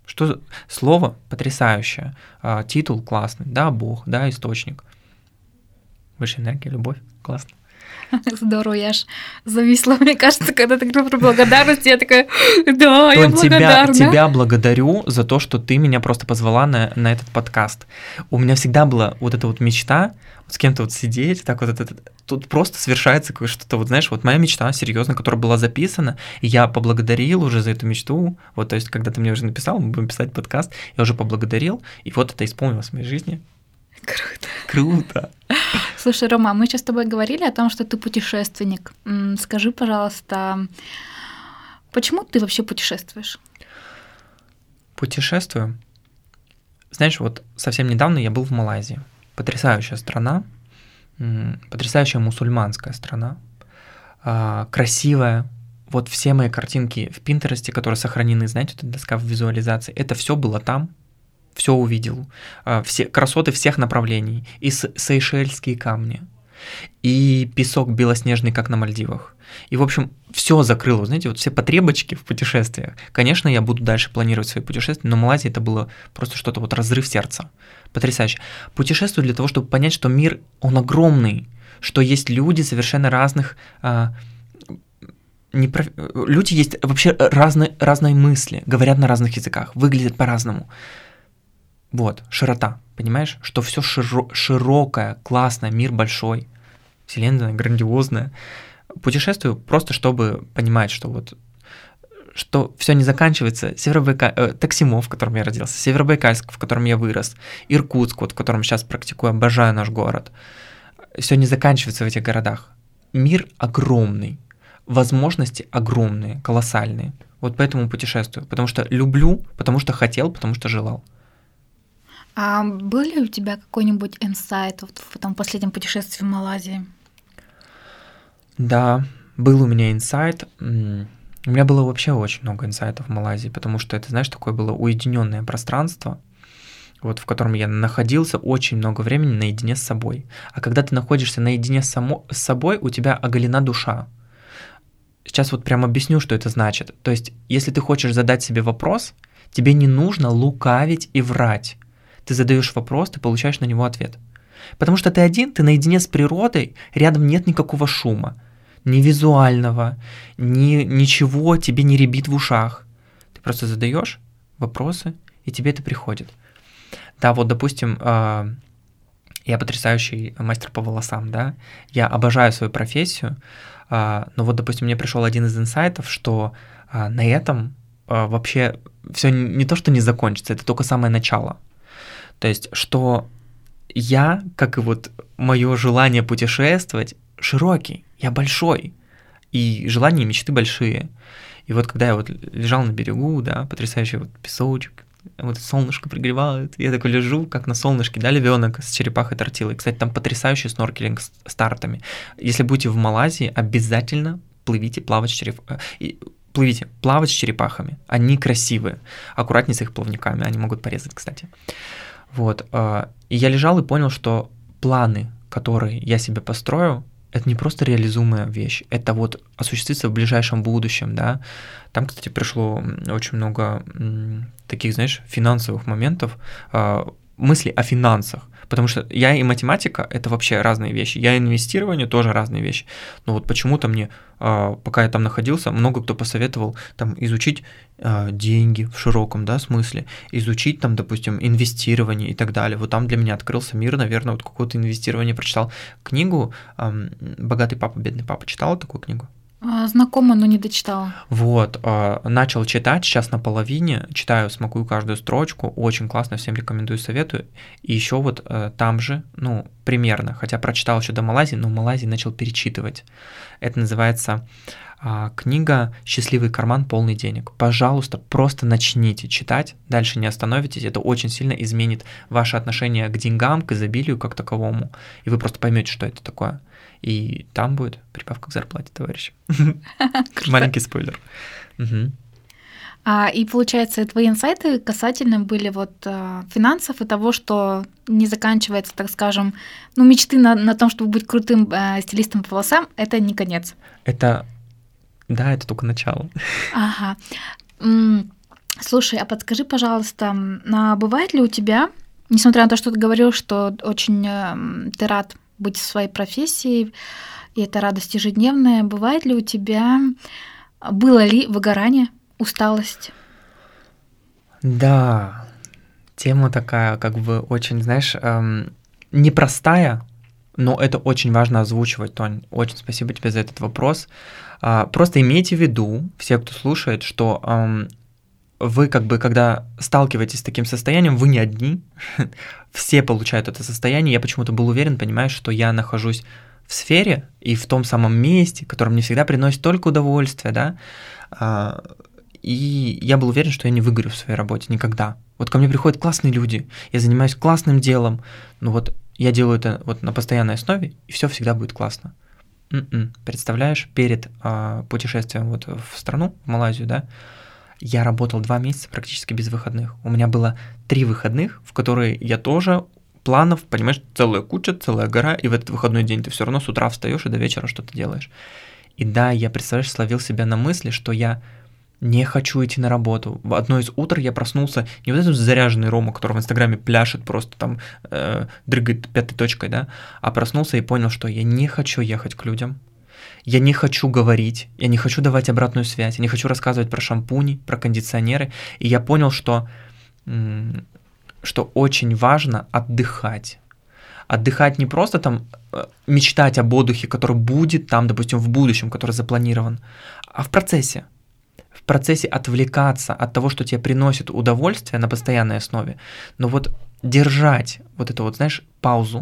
Что слово потрясающее, а, титул классный, да, Бог, да, источник. Высшая энергия, любовь, классно. Здорово, я аж зависла, мне кажется, когда ты говорил про благодарность, я такая, да, я Тонь, тебя, благодарна. тебя благодарю за то, что ты меня просто позвала на, на этот подкаст. У меня всегда была вот эта вот мечта вот с кем-то вот сидеть, так вот это, тут просто совершается что-то, вот знаешь, вот моя мечта, серьезно, которая была записана, и я поблагодарил уже за эту мечту, вот, то есть, когда ты мне уже написал, мы будем писать подкаст, я уже поблагодарил, и вот это исполнилось в моей жизни. Круто. Круто. Слушай, Рома, мы сейчас с тобой говорили о том, что ты путешественник. Скажи, пожалуйста, почему ты вообще путешествуешь? Путешествую. Знаешь, вот совсем недавно я был в Малайзии. Потрясающая страна, потрясающая мусульманская страна, красивая. Вот все мои картинки в Пинтересте, которые сохранены, знаете, вот эта доска в визуализации, это все было там. Все увидел, все красоты всех направлений, и сейшельские камни, и песок белоснежный, как на Мальдивах. И, в общем, все закрыло, знаете, вот все потребочки в путешествиях. Конечно, я буду дальше планировать свои путешествия, но Малайзия это было просто что-то, вот разрыв сердца. Потрясающе. Путешествую для того, чтобы понять, что мир, он огромный, что есть люди совершенно разных... А, не про... Люди есть вообще разные, разные мысли, говорят на разных языках, выглядят по-разному. Вот, широта, понимаешь, что все широ- широкое, классное, мир большой, вселенная грандиозная. Путешествую просто, чтобы понимать, что вот, что все не заканчивается. Северобайка... э, Таксимо, в котором я родился, Северобайкальск, в котором я вырос, Иркутск, вот, в котором сейчас практикую, обожаю наш город. Все не заканчивается в этих городах. Мир огромный, возможности огромные, колоссальные. Вот поэтому путешествую, потому что люблю, потому что хотел, потому что желал. А был ли у тебя какой-нибудь инсайт вот в этом последнем путешествии в Малайзии? Да, был у меня инсайт. У меня было вообще очень много инсайтов в Малайзии, потому что это, знаешь, такое было уединенное пространство, вот в котором я находился очень много времени наедине с собой. А когда ты находишься наедине с, само, с собой, у тебя оголена душа. Сейчас вот прям объясню, что это значит. То есть, если ты хочешь задать себе вопрос, тебе не нужно лукавить и врать. Ты задаешь вопрос, ты получаешь на него ответ. Потому что ты один, ты наедине с природой, рядом нет никакого шума, ни визуального, ни ничего тебе не рябит в ушах. Ты просто задаешь вопросы, и тебе это приходит. Да, вот, допустим, я потрясающий мастер по волосам, да, я обожаю свою профессию, но вот, допустим, мне пришел один из инсайтов, что на этом вообще все не то, что не закончится, это только самое начало. То есть, что я, как и вот мое желание путешествовать, широкий, я большой, и желания и мечты большие. И вот когда я вот лежал на берегу, да, потрясающий вот песочек, вот солнышко пригревает, я такой лежу, как на солнышке, да, львенок с черепахой тортилой. Кстати, там потрясающий сноркелинг с стартами. Если будете в Малайзии, обязательно плывите, плавать с черепахами. Плывите, плавать с черепахами. Они красивые. Аккуратнее с их плавниками, они могут порезать, кстати. Вот, и я лежал и понял, что планы, которые я себе построю, это не просто реализуемая вещь, это вот осуществится в ближайшем будущем, да. Там, кстати, пришло очень много таких, знаешь, финансовых моментов, мыслей о финансах, потому что я и математика – это вообще разные вещи, я и инвестирование – тоже разные вещи, но вот почему-то мне, пока я там находился, много кто посоветовал там изучить деньги в широком, да, смысле, изучить там, допустим, инвестирование и так далее. Вот там для меня открылся мир, наверное, вот какое-то инвестирование. Прочитал книгу «Богатый папа, бедный папа». Читала такую книгу? Знакомо, но не дочитала. Вот, начал читать, сейчас на половине, читаю, смакую каждую строчку, очень классно, всем рекомендую, советую. И еще вот там же, ну, примерно, хотя прочитал еще до Малайзии, но в Малайзии начал перечитывать. Это называется книга «Счастливый карман, полный денег». Пожалуйста, просто начните читать, дальше не остановитесь, это очень сильно изменит ваше отношение к деньгам, к изобилию как таковому, и вы просто поймете, что это такое. И там будет прибавка к зарплате, товарищи. Маленький спойлер. Угу. А, и получается, твои инсайты касательно были вот а, финансов и того, что не заканчивается, так скажем, ну, мечты на, на том, чтобы быть крутым а, стилистом по волосам, это не конец. Это, да, это только начало. Ага. М- Слушай, а подскажи, пожалуйста, а бывает ли у тебя, несмотря на то, что ты говорил, что очень э, ты рад быть в своей профессии, и это радость ежедневная, бывает ли у тебя, было ли выгорание, усталость? Да, тема такая, как бы очень, знаешь, эм, непростая, но это очень важно озвучивать, Тонь. Очень спасибо тебе за этот вопрос. А, просто имейте в виду, все, кто слушает, что эм, вы как бы, когда сталкиваетесь с таким состоянием, вы не одни, все получают это состояние. Я почему-то был уверен, понимаешь, что я нахожусь в сфере и в том самом месте, которое мне всегда приносит только удовольствие, да, а, и я был уверен, что я не выгорю в своей работе никогда. Вот ко мне приходят классные люди, я занимаюсь классным делом, но вот я делаю это вот на постоянной основе, и все всегда будет классно. м-м. Представляешь, перед а, путешествием вот в страну, в Малайзию, да, я работал два месяца практически без выходных. У меня было три выходных, в которые я тоже планов, понимаешь, целая куча, целая гора, и в этот выходной день ты все равно с утра встаешь и до вечера что-то делаешь. И да, я, представляешь, словил себя на мысли, что я не хочу идти на работу. В одно из утр я проснулся, не вот этот заряженный Рома, который в Инстаграме пляшет, просто там э, дрыгает пятой точкой, да, а проснулся и понял, что я не хочу ехать к людям, я не хочу говорить, я не хочу давать обратную связь, я не хочу рассказывать про шампуни, про кондиционеры, и я понял, что, м- что очень важно отдыхать. Отдыхать не просто там мечтать об отдыхе, который будет там, допустим, в будущем, который запланирован, а в процессе. В процессе отвлекаться от того, что тебе приносит удовольствие на постоянной основе, но вот держать вот это вот, знаешь, паузу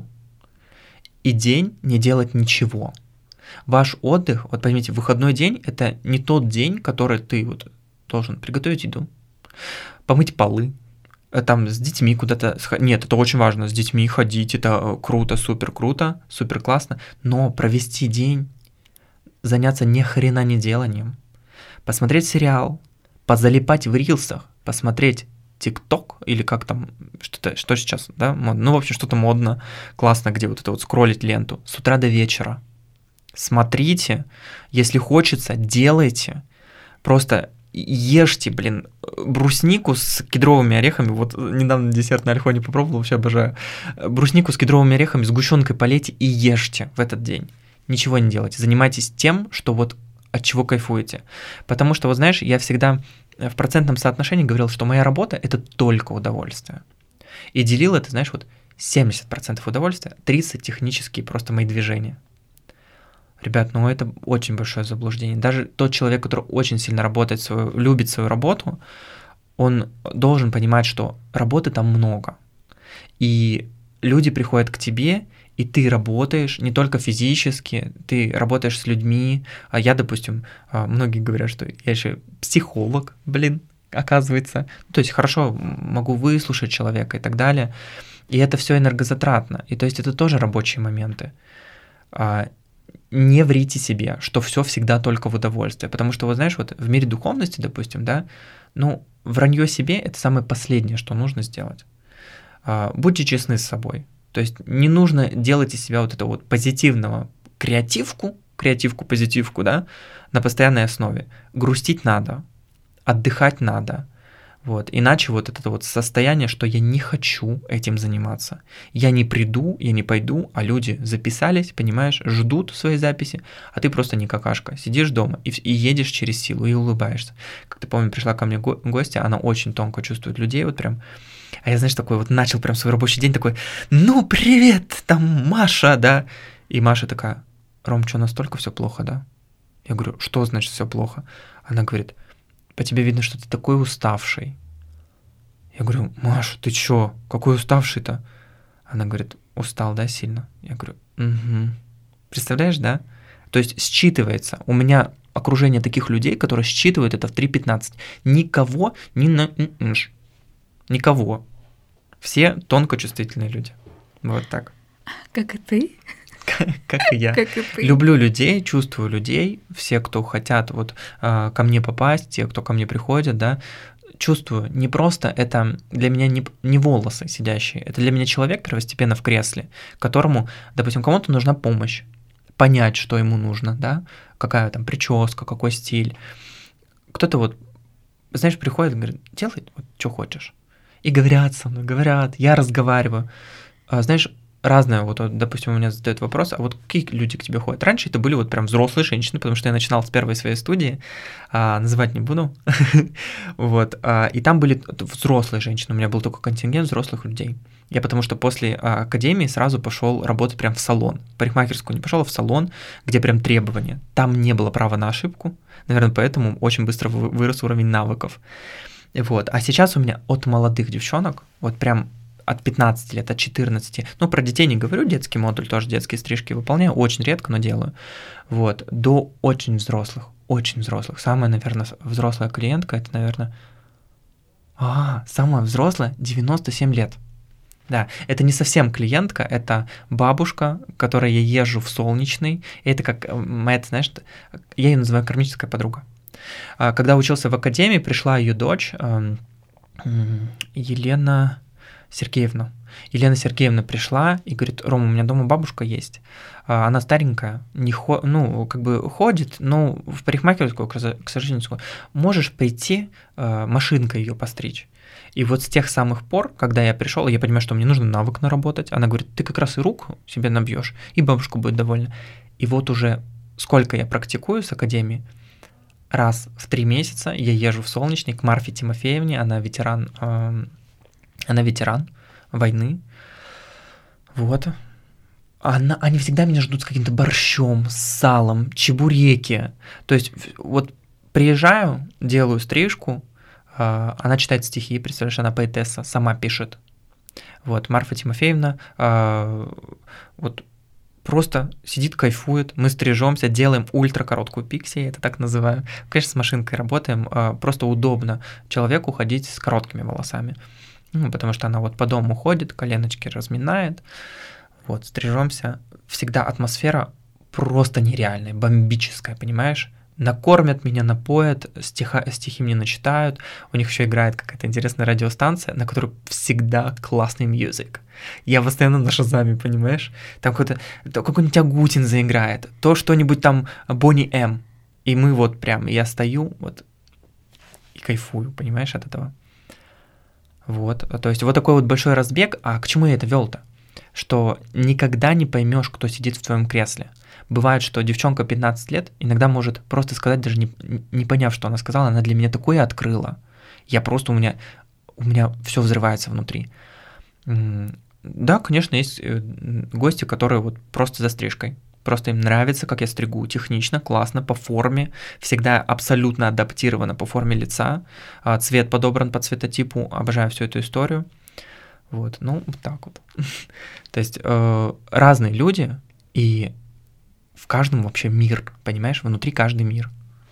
и день не делать ничего. Ваш отдых, вот поймите, выходной день – это не тот день, который ты вот должен приготовить еду, помыть полы, там с детьми куда-то... Нет, это очень важно, с детьми ходить, это круто, супер круто, супер классно, но провести день, заняться ни хрена не деланием, посмотреть сериал, позалипать в рилсах, посмотреть ТикТок или как там, что-то, что сейчас, да, модно, ну, в общем, что-то модно, классно, где вот это вот скроллить ленту с утра до вечера. Смотрите, если хочется, делайте, просто ешьте, блин, бруснику с кедровыми орехами, вот недавно десерт на Альхоне попробовал, вообще обожаю, бруснику с кедровыми орехами, сгущенкой полейте и ешьте в этот день. Ничего не делайте, занимайтесь тем, что вот от чего кайфуете. Потому что, вот знаешь, я всегда в процентном соотношении говорил, что моя работа – это только удовольствие. И делил это, знаешь, вот семьдесят процентов удовольствия, тридцать процентов технические просто мои движения. Ребят, ну это очень большое заблуждение. Даже тот человек, который очень сильно работает, свою, любит свою работу, он должен понимать, что работы там много. И люди приходят к тебе, и ты работаешь не только физически, ты работаешь с людьми. А я, допустим, многие говорят, что я еще психолог, блин, оказывается. То есть хорошо, могу выслушать человека и так далее. И это все энергозатратно. И то есть это тоже рабочие моменты. Не врите себе, что все всегда только в удовольствие. Потому что, вот знаешь, вот в мире духовности, допустим, да, ну, вранье себе – это самое последнее, что нужно сделать. Будьте честны с собой. То есть не нужно делать из себя вот это вот позитивного креативку, креативку-позитивку, да, на постоянной основе. Грустить надо, отдыхать надо. Вот. Иначе вот это вот состояние, что я не хочу этим заниматься. Я не приду, я не пойду, а люди записались, понимаешь, ждут своей записи, а ты просто не какашка. Сидишь дома и, и едешь через силу, и улыбаешься. Как ты помнишь, пришла ко мне го- гостья, она очень тонко чувствует людей, вот прям. А я, знаешь, такой вот начал прям свой рабочий день такой, ну, привет, там Маша, да. И Маша такая, Ром, что, настолько все плохо, да? Я говорю, что значит все плохо? Она говорит, по тебе видно, что ты такой уставший. Я говорю, Маша, ты чё? Какой уставший-то? Она говорит, устал, да, сильно? Я говорю, угу. Представляешь, да? То есть считывается. У меня окружение таких людей, которые считывают это в три пятнадцать. Никого не на... Никого. Все тонко чувствительные люди. Вот так. Как и ты. Как и я. Как и ты. Люблю людей, чувствую людей. Все, кто хотят вот ко мне попасть, те, кто ко мне приходят, да, чувствую. Не просто это для меня не, не волосы сидящие, это для меня человек первостепенно в кресле, которому, допустим, кому-то нужна помощь, понять, что ему нужно, да, какая там прическа, какой стиль. Кто-то вот знаешь, приходят, говорят, делай, вот, что хочешь. И говорят со мной, говорят, я разговариваю. А, знаешь, разное, вот, вот, допустим, у меня задают вопрос, а вот какие люди к тебе ходят? Раньше это были вот прям взрослые женщины, потому что я начинал с первой своей студии, а, называть не буду, вот, а, и там были взрослые женщины, у меня был только контингент взрослых людей. Я потому что после а, академии сразу пошел работать прям в салон, в парикмахерскую не пошел, а в салон, где прям требования. Там не было права на ошибку, наверное, поэтому очень быстро вырос уровень навыков. Вот, а сейчас у меня от молодых девчонок, вот прям от пятнадцати лет, от четырнадцати, ну, про детей не говорю, детский модуль, тоже детские стрижки выполняю, очень редко, но делаю, вот, до очень взрослых, очень взрослых. Самая, наверное, взрослая клиентка, это, наверное, а, самая взрослая, девяносто семь лет. Да, это не совсем клиентка, это бабушка, к которой я езжу в Солнечный, и это как моя, знаешь, я ее называю кармическая подруга. Когда учился в академии, пришла ее дочь, Елена Сергеевна. Елена Сергеевна пришла и говорит: Рома, у меня дома бабушка есть, она старенькая, не хо... ну, как бы ходит, но в парикмахерскую, к сожалению, можешь прийти, машинкой ее постричь. И вот с тех самых пор, когда я пришел, я понимаю, что мне нужно навык наработать, она говорит: ты как раз и руку себе набьешь, и бабушка будет довольна. И вот уже сколько я практикую с академии, раз в три месяца я езжу в Солнечный к Марфе Тимофеевне, она ветеран, э, она ветеран войны, вот. Она, они всегда меня ждут с каким-то борщом, с салом, чебуреки. То есть вот приезжаю, делаю стрижку, э, она читает стихи, представляешь, она поэтесса, сама пишет. Вот, Марфа Тимофеевна, э, вот просто сидит, кайфует, мы стрижемся, делаем ультракороткую пикси, я это так называю. Конечно, с машинкой работаем, просто удобно человеку ходить с короткими волосами, ну, потому что она вот по дому ходит, коленочки разминает, вот, стрижемся. Всегда атмосфера просто нереальная, бомбическая, понимаешь? Накормят меня, напоят, стиха, стихи мне начитают. У них еще играет какая-то интересная радиостанция, на которой всегда классный мьюзик. Я постоянно на Шазаме, понимаешь? Там какой-то, какой-нибудь Агутин заиграет, то что-нибудь там Бонни М. И мы вот прям, я стою вот и кайфую, понимаешь, от этого. Вот, то есть вот такой вот большой разбег. А к чему я это вел-то? Что никогда не поймешь, кто сидит в твоем кресле. Бывает, что девчонка пятнадцать лет иногда может просто сказать, даже не, не поняв, что она сказала, она для меня такое открыла. Я просто, у меня, у меня все взрывается внутри. Да, конечно, есть гости, которые вот просто за стрижкой. Просто им нравится, как я стригу, технично, классно, по форме, всегда абсолютно адаптировано по форме лица, цвет подобран по цветотипу, обожаю всю эту историю. Вот, ну, вот так вот. То есть э, разные люди, и в каждом вообще мир, понимаешь, внутри каждый мир.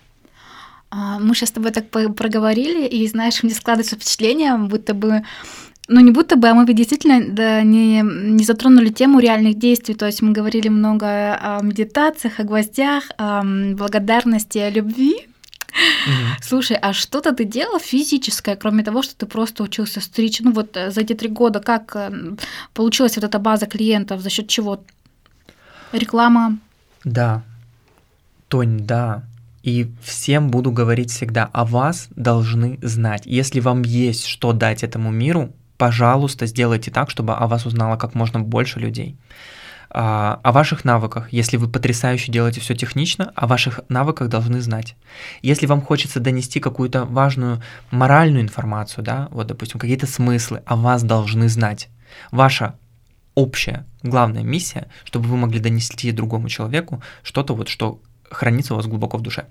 Мы сейчас с тобой так проговорили, и, знаешь, мне складывается впечатление, будто бы, ну не будто бы, а мы действительно да, не, не затронули тему реальных действий, то есть мы говорили много о медитациях, о гвоздях, о благодарности, о любви. Mm-hmm. Слушай, а что-то ты делал физическое, кроме того, что ты просто учился стричь? Ну вот за эти три года как получилась вот эта база клиентов, за счет чего? Реклама? Да, Тонь, да. И всем буду говорить всегда, о вас должны знать. Если вам есть что дать этому миру, пожалуйста, сделайте так, чтобы о вас узнало как можно больше людей. О ваших навыках, если вы потрясающе делаете все технично, о ваших навыках должны знать. Если вам хочется донести какую-то важную моральную информацию, да, вот, допустим, какие-то смыслы, о вас должны знать. Ваша общая, главная миссия, чтобы вы могли донести другому человеку что-то, вот, что хранится у вас глубоко в душе.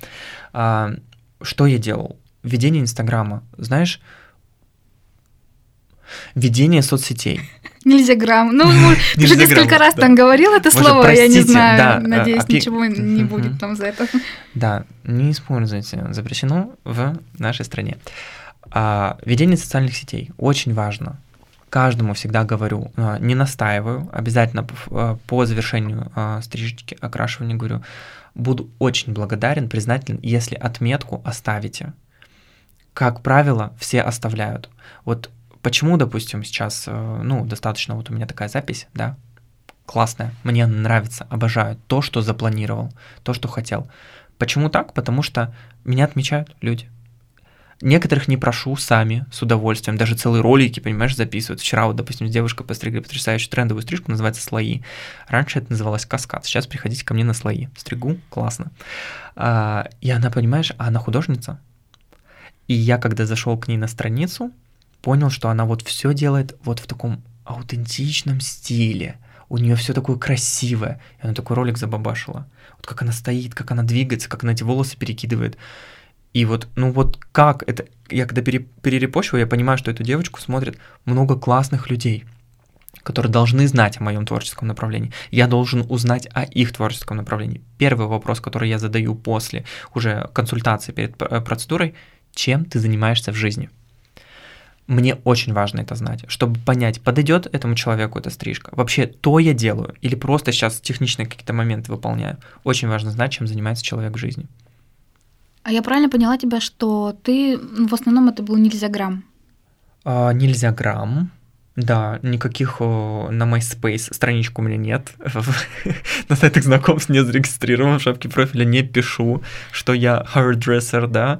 Что я делал? Ведение Инстаграма, знаешь, ведение соцсетей. Нельзя грамм. Ну, ты же несколько раз там говорил это слово, я не знаю. Надеюсь, ничего не будет там за это. Да, не используйте. Запрещено в нашей стране. Ведение социальных сетей очень важно. Каждому всегда говорю, не настаиваю, обязательно по завершению стрижечки, окрашивания говорю, буду очень благодарен, признателен, если отметку оставите. Как правило, все оставляют. Вот почему, допустим, сейчас, ну, достаточно, вот у меня такая запись, да, классная, мне нравится, обожаю то, что запланировал, то, что хотел. Почему так? Потому что меня отмечают люди. Некоторых не прошу, сами, с удовольствием. Даже целые ролики, понимаешь, записывают. Вчера вот, допустим, с девушкой постригли потрясающую трендовую стрижку, называется «Слои». Раньше это называлось «Каскад». Сейчас приходите ко мне на слои. Стригу, классно. А, и она, понимаешь, она художница. И я, когда зашел к ней на страницу, понял, что она вот все делает вот в таком аутентичном стиле. У нее все такое красивое. И она такой ролик забабашила. Вот как она стоит, как она двигается, как она эти волосы перекидывает. И вот, ну вот как это... Я когда пере, перерепощиваю, я понимаю, что эту девочку смотрят много классных людей, которые должны знать о моем творческом направлении. Я должен узнать о их творческом направлении. Первый вопрос, который я задаю после уже консультации перед процедурой: чем ты занимаешься в жизни? Мне очень важно это знать, чтобы понять, подойдет этому человеку эта стрижка, вообще то я делаю, или просто сейчас техничные какие-то моменты выполняю. Очень важно знать, чем занимается человек в жизни. А я правильно поняла тебя, что ты, в основном это был нельзя грамм? А, нельзя грамм, да, никаких о, на MySpace страничку у меня нет, на сайтах знакомств не зарегистрирован, в шапке профиля не пишу, что я hairdresser, да.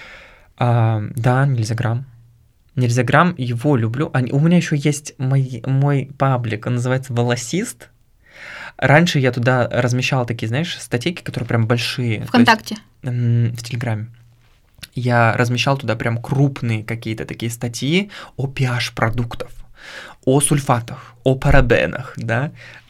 А, да, нельзя грамм. Нельзя грамм, его люблю. А, у меня еще есть мой, мой паблик, он называется «Волосист». Раньше я туда размещал такие, знаешь, статейки, которые прям большие. ВКонтакте? Есть, в Телеграме. Я размещал туда прям крупные какие-то такие статьи о pH продуктов, о сульфатах, о парабенах, да.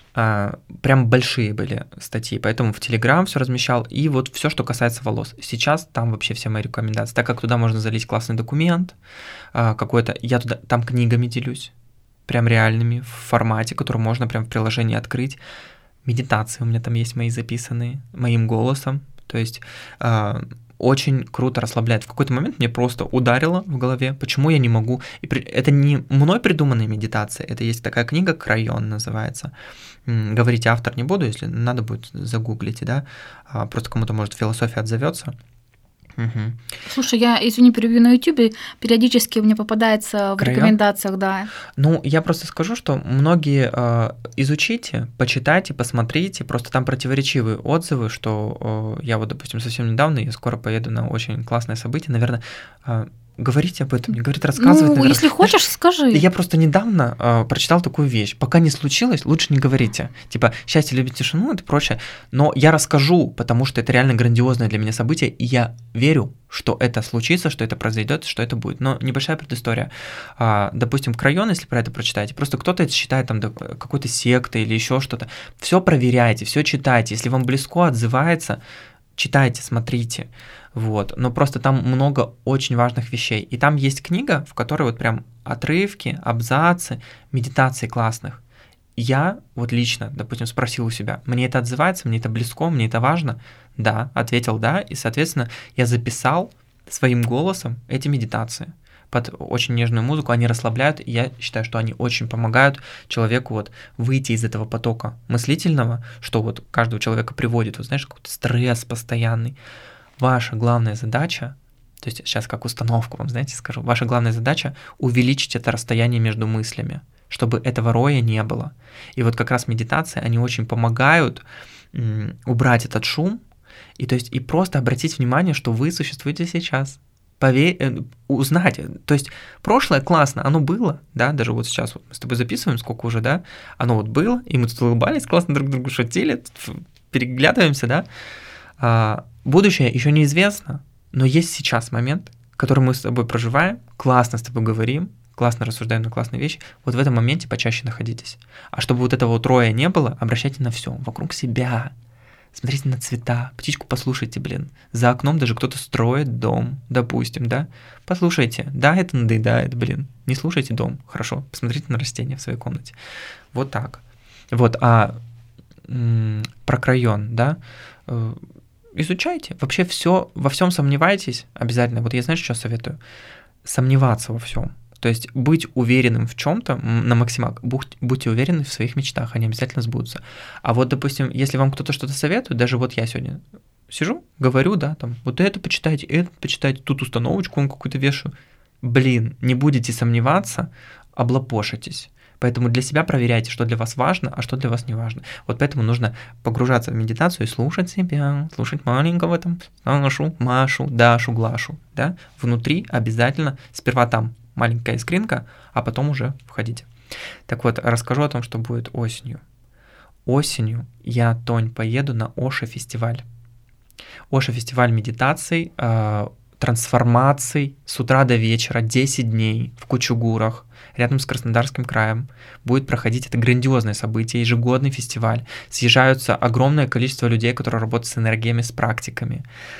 А, прям большие были статьи, поэтому в Телеграм все размещал, и вот все, что касается волос. Сейчас там вообще все мои рекомендации, так как туда можно залить классный документ а, какой-то, я туда, там книгами делюсь, прям реальными, в формате, который можно прям в приложении открыть. Медитации у меня там есть мои записанные, моим голосом, то есть а, очень круто расслабляет. В какой-то момент мне просто ударило в голове, почему я не могу. И при... Это не мной придуманная медитация, это есть такая книга «Крайон» называется. Говорить автор не буду, если надо будет, загуглите, да. А, просто кому-то, может, философия отзовется. Угу. Слушай, я, извини, перебью, на Ютубе периодически мне попадается в Крайон? Рекомендациях, да. Ну, я просто скажу, что многие э, изучите, почитайте, посмотрите, просто там противоречивые отзывы, что э, я вот, допустим, совсем недавно, я скоро поеду на очень классное событие, наверное, э, говорить об этом, не говорить, рассказывать. Ну, наверное. если хочешь, скажи. Я просто недавно э, прочитал такую вещь. Пока не случилось, лучше не говорите. Типа, счастье любит тишину, это прочее. Но я расскажу, потому что это реально грандиозное для меня событие, и я верю, что это случится, что это произойдет, что это будет. Но небольшая предыстория. А, допустим, Крайон, если про это прочитаете, просто кто-то это считает там какой-то сектой или еще что-то. Все проверяйте, все читайте. Если вам близко отзывается, читайте, смотрите. Вот. Но просто там много очень важных вещей. И там есть книга, в которой вот прям отрывки, абзацы, медитации классных. Я вот лично, допустим, спросил у себя, мне это отзывается, мне это близко, мне это важно? Да, ответил да, и, соответственно, я записал своим голосом эти медитации под очень нежную музыку, они расслабляют, и я считаю, что они очень помогают человеку вот выйти из этого потока мыслительного, что вот каждого человека приводит, вот знаешь, какой-то стресс постоянный. Ваша главная задача, то есть сейчас как установку вам, знаете, скажу, ваша главная задача увеличить это расстояние между мыслями, чтобы этого роя не было. И вот как раз медитации, они очень помогают м, убрать этот шум, и, то есть, и просто обратить внимание, что вы существуете сейчас. Поверь, узнать. То есть прошлое классно, оно было, да, даже вот сейчас вот мы с тобой записываем, сколько уже, да, оно вот было, и мы тут улыбались, классно друг другу шутили, переглядываемся, да. А, будущее еще неизвестно, но есть сейчас момент, который мы с тобой проживаем, классно с тобой говорим, классно рассуждаем на классные вещи, вот в этом моменте почаще находитесь. А чтобы вот этого вот роя не было, обращайте на все вокруг себя. Смотрите на цвета, птичку послушайте, блин. За окном даже кто-то строит дом, допустим, да? Послушайте. Да, это надоедает, блин. Не слушайте дом. Хорошо, посмотрите на растения в своей комнате. Вот так. Вот, а м- про Крайон, да? Э- изучайте. Вообще все, во всем сомневайтесь обязательно. Вот я, знаешь, что советую? Сомневаться во всем. То есть быть уверенным в чем-то на максималку, будь, будьте уверены в своих мечтах, они обязательно сбудутся. А вот, допустим, если вам кто-то что-то советует, даже вот я сегодня сижу, говорю, да, там, вот это почитайте, это почитайте, тут установочку вам какую-то вешаю. Блин, не будете сомневаться, облапошитесь. Поэтому для себя проверяйте, что для вас важно, а что для вас не важно. Вот поэтому нужно погружаться в медитацию и слушать себя, слушать маленького там Сашу, Машу, Дашу, Глашу, да? Внутри обязательно сперва там маленькая искринка, а потом уже входите. Так вот, расскажу о том, что будет осенью. Осенью я, Тонь, поеду на Оша фестиваль. Оша фестиваль медитаций, э, трансформаций с утра до вечера, десять дней в Кучугурах, рядом с Краснодарским краем. Будет проходить это грандиозное событие, ежегодный фестиваль. Съезжаются огромное количество людей, которые работают с энергиями, с практиками.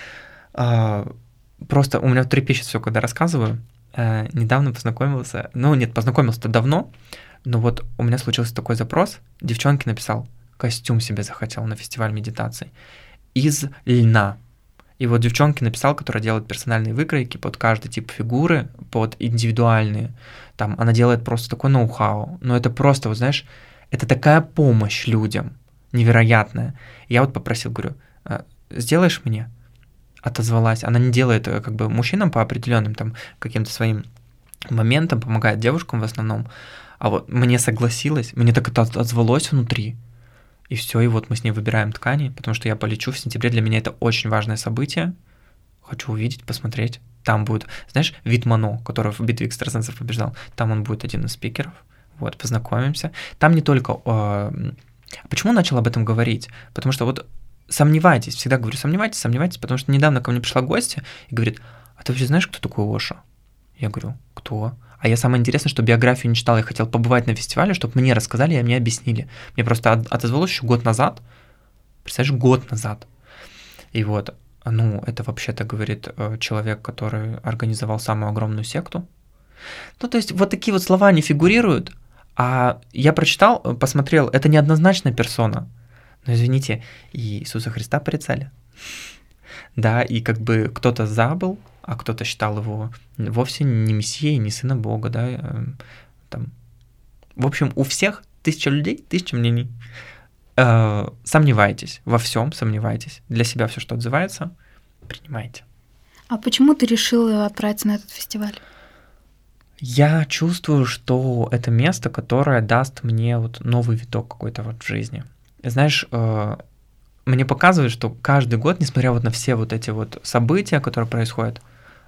Э, просто у меня трепещет все, когда рассказываю. Э, недавно познакомился, ну нет, познакомился-то давно, но вот у меня случился такой запрос, девчонке написал, костюм себе захотел на фестиваль медитаций из льна. И вот девчонке написал, которая делает персональные выкройки под каждый тип фигуры, под индивидуальные, там она делает просто такой ноу-хау, но это просто, вот знаешь, это такая помощь людям невероятная. Я вот попросил, говорю, сделаешь мне? Отозвалась. Она не делает как бы мужчинам по определенным там каким-то своим моментам, помогает девушкам в основном, а вот мне согласилась, мне так это отзвалось внутри, и все, и вот мы с ней выбираем ткани, потому что я полечу в сентябре, для меня это очень важное событие, хочу увидеть, посмотреть, там будет, знаешь, Вит Мано, который в битве экстрасенсов побеждал, там он будет один из спикеров, вот, познакомимся, там не только... Э, почему начал об этом говорить? Потому что вот сомневайтесь, всегда говорю, сомневайтесь, сомневайтесь, потому что недавно ко мне пришла гостья и говорит, а ты вообще знаешь, кто такой Оша? Я говорю, кто? А я самое интересное, что биографию не читал, я хотел побывать на фестивале, чтобы мне рассказали, и мне объяснили. Мне просто отозвалось еще год назад, представляешь, год назад. И вот, ну, это вообще-то, говорит, человек, который организовал самую огромную секту. Ну, то есть вот такие вот слова не фигурируют, а я прочитал, посмотрел, это неоднозначная персона. Но, извините, и Иисуса Христа порицали. Да, и как бы кто-то забыл, а кто-то считал его вовсе не мессией, не сыном Бога, да, там. В общем, у всех тысяча людей, тысяча мнений. Э, сомневайтесь во всем, сомневайтесь. Для себя все, что отзывается, принимайте. А почему ты решил отправиться на этот фестиваль? Я чувствую, что это место, которое даст мне вот новый виток какой-то вот в жизни. Знаешь, э, мне показывает, что каждый год, несмотря вот на все вот эти вот события, которые происходят,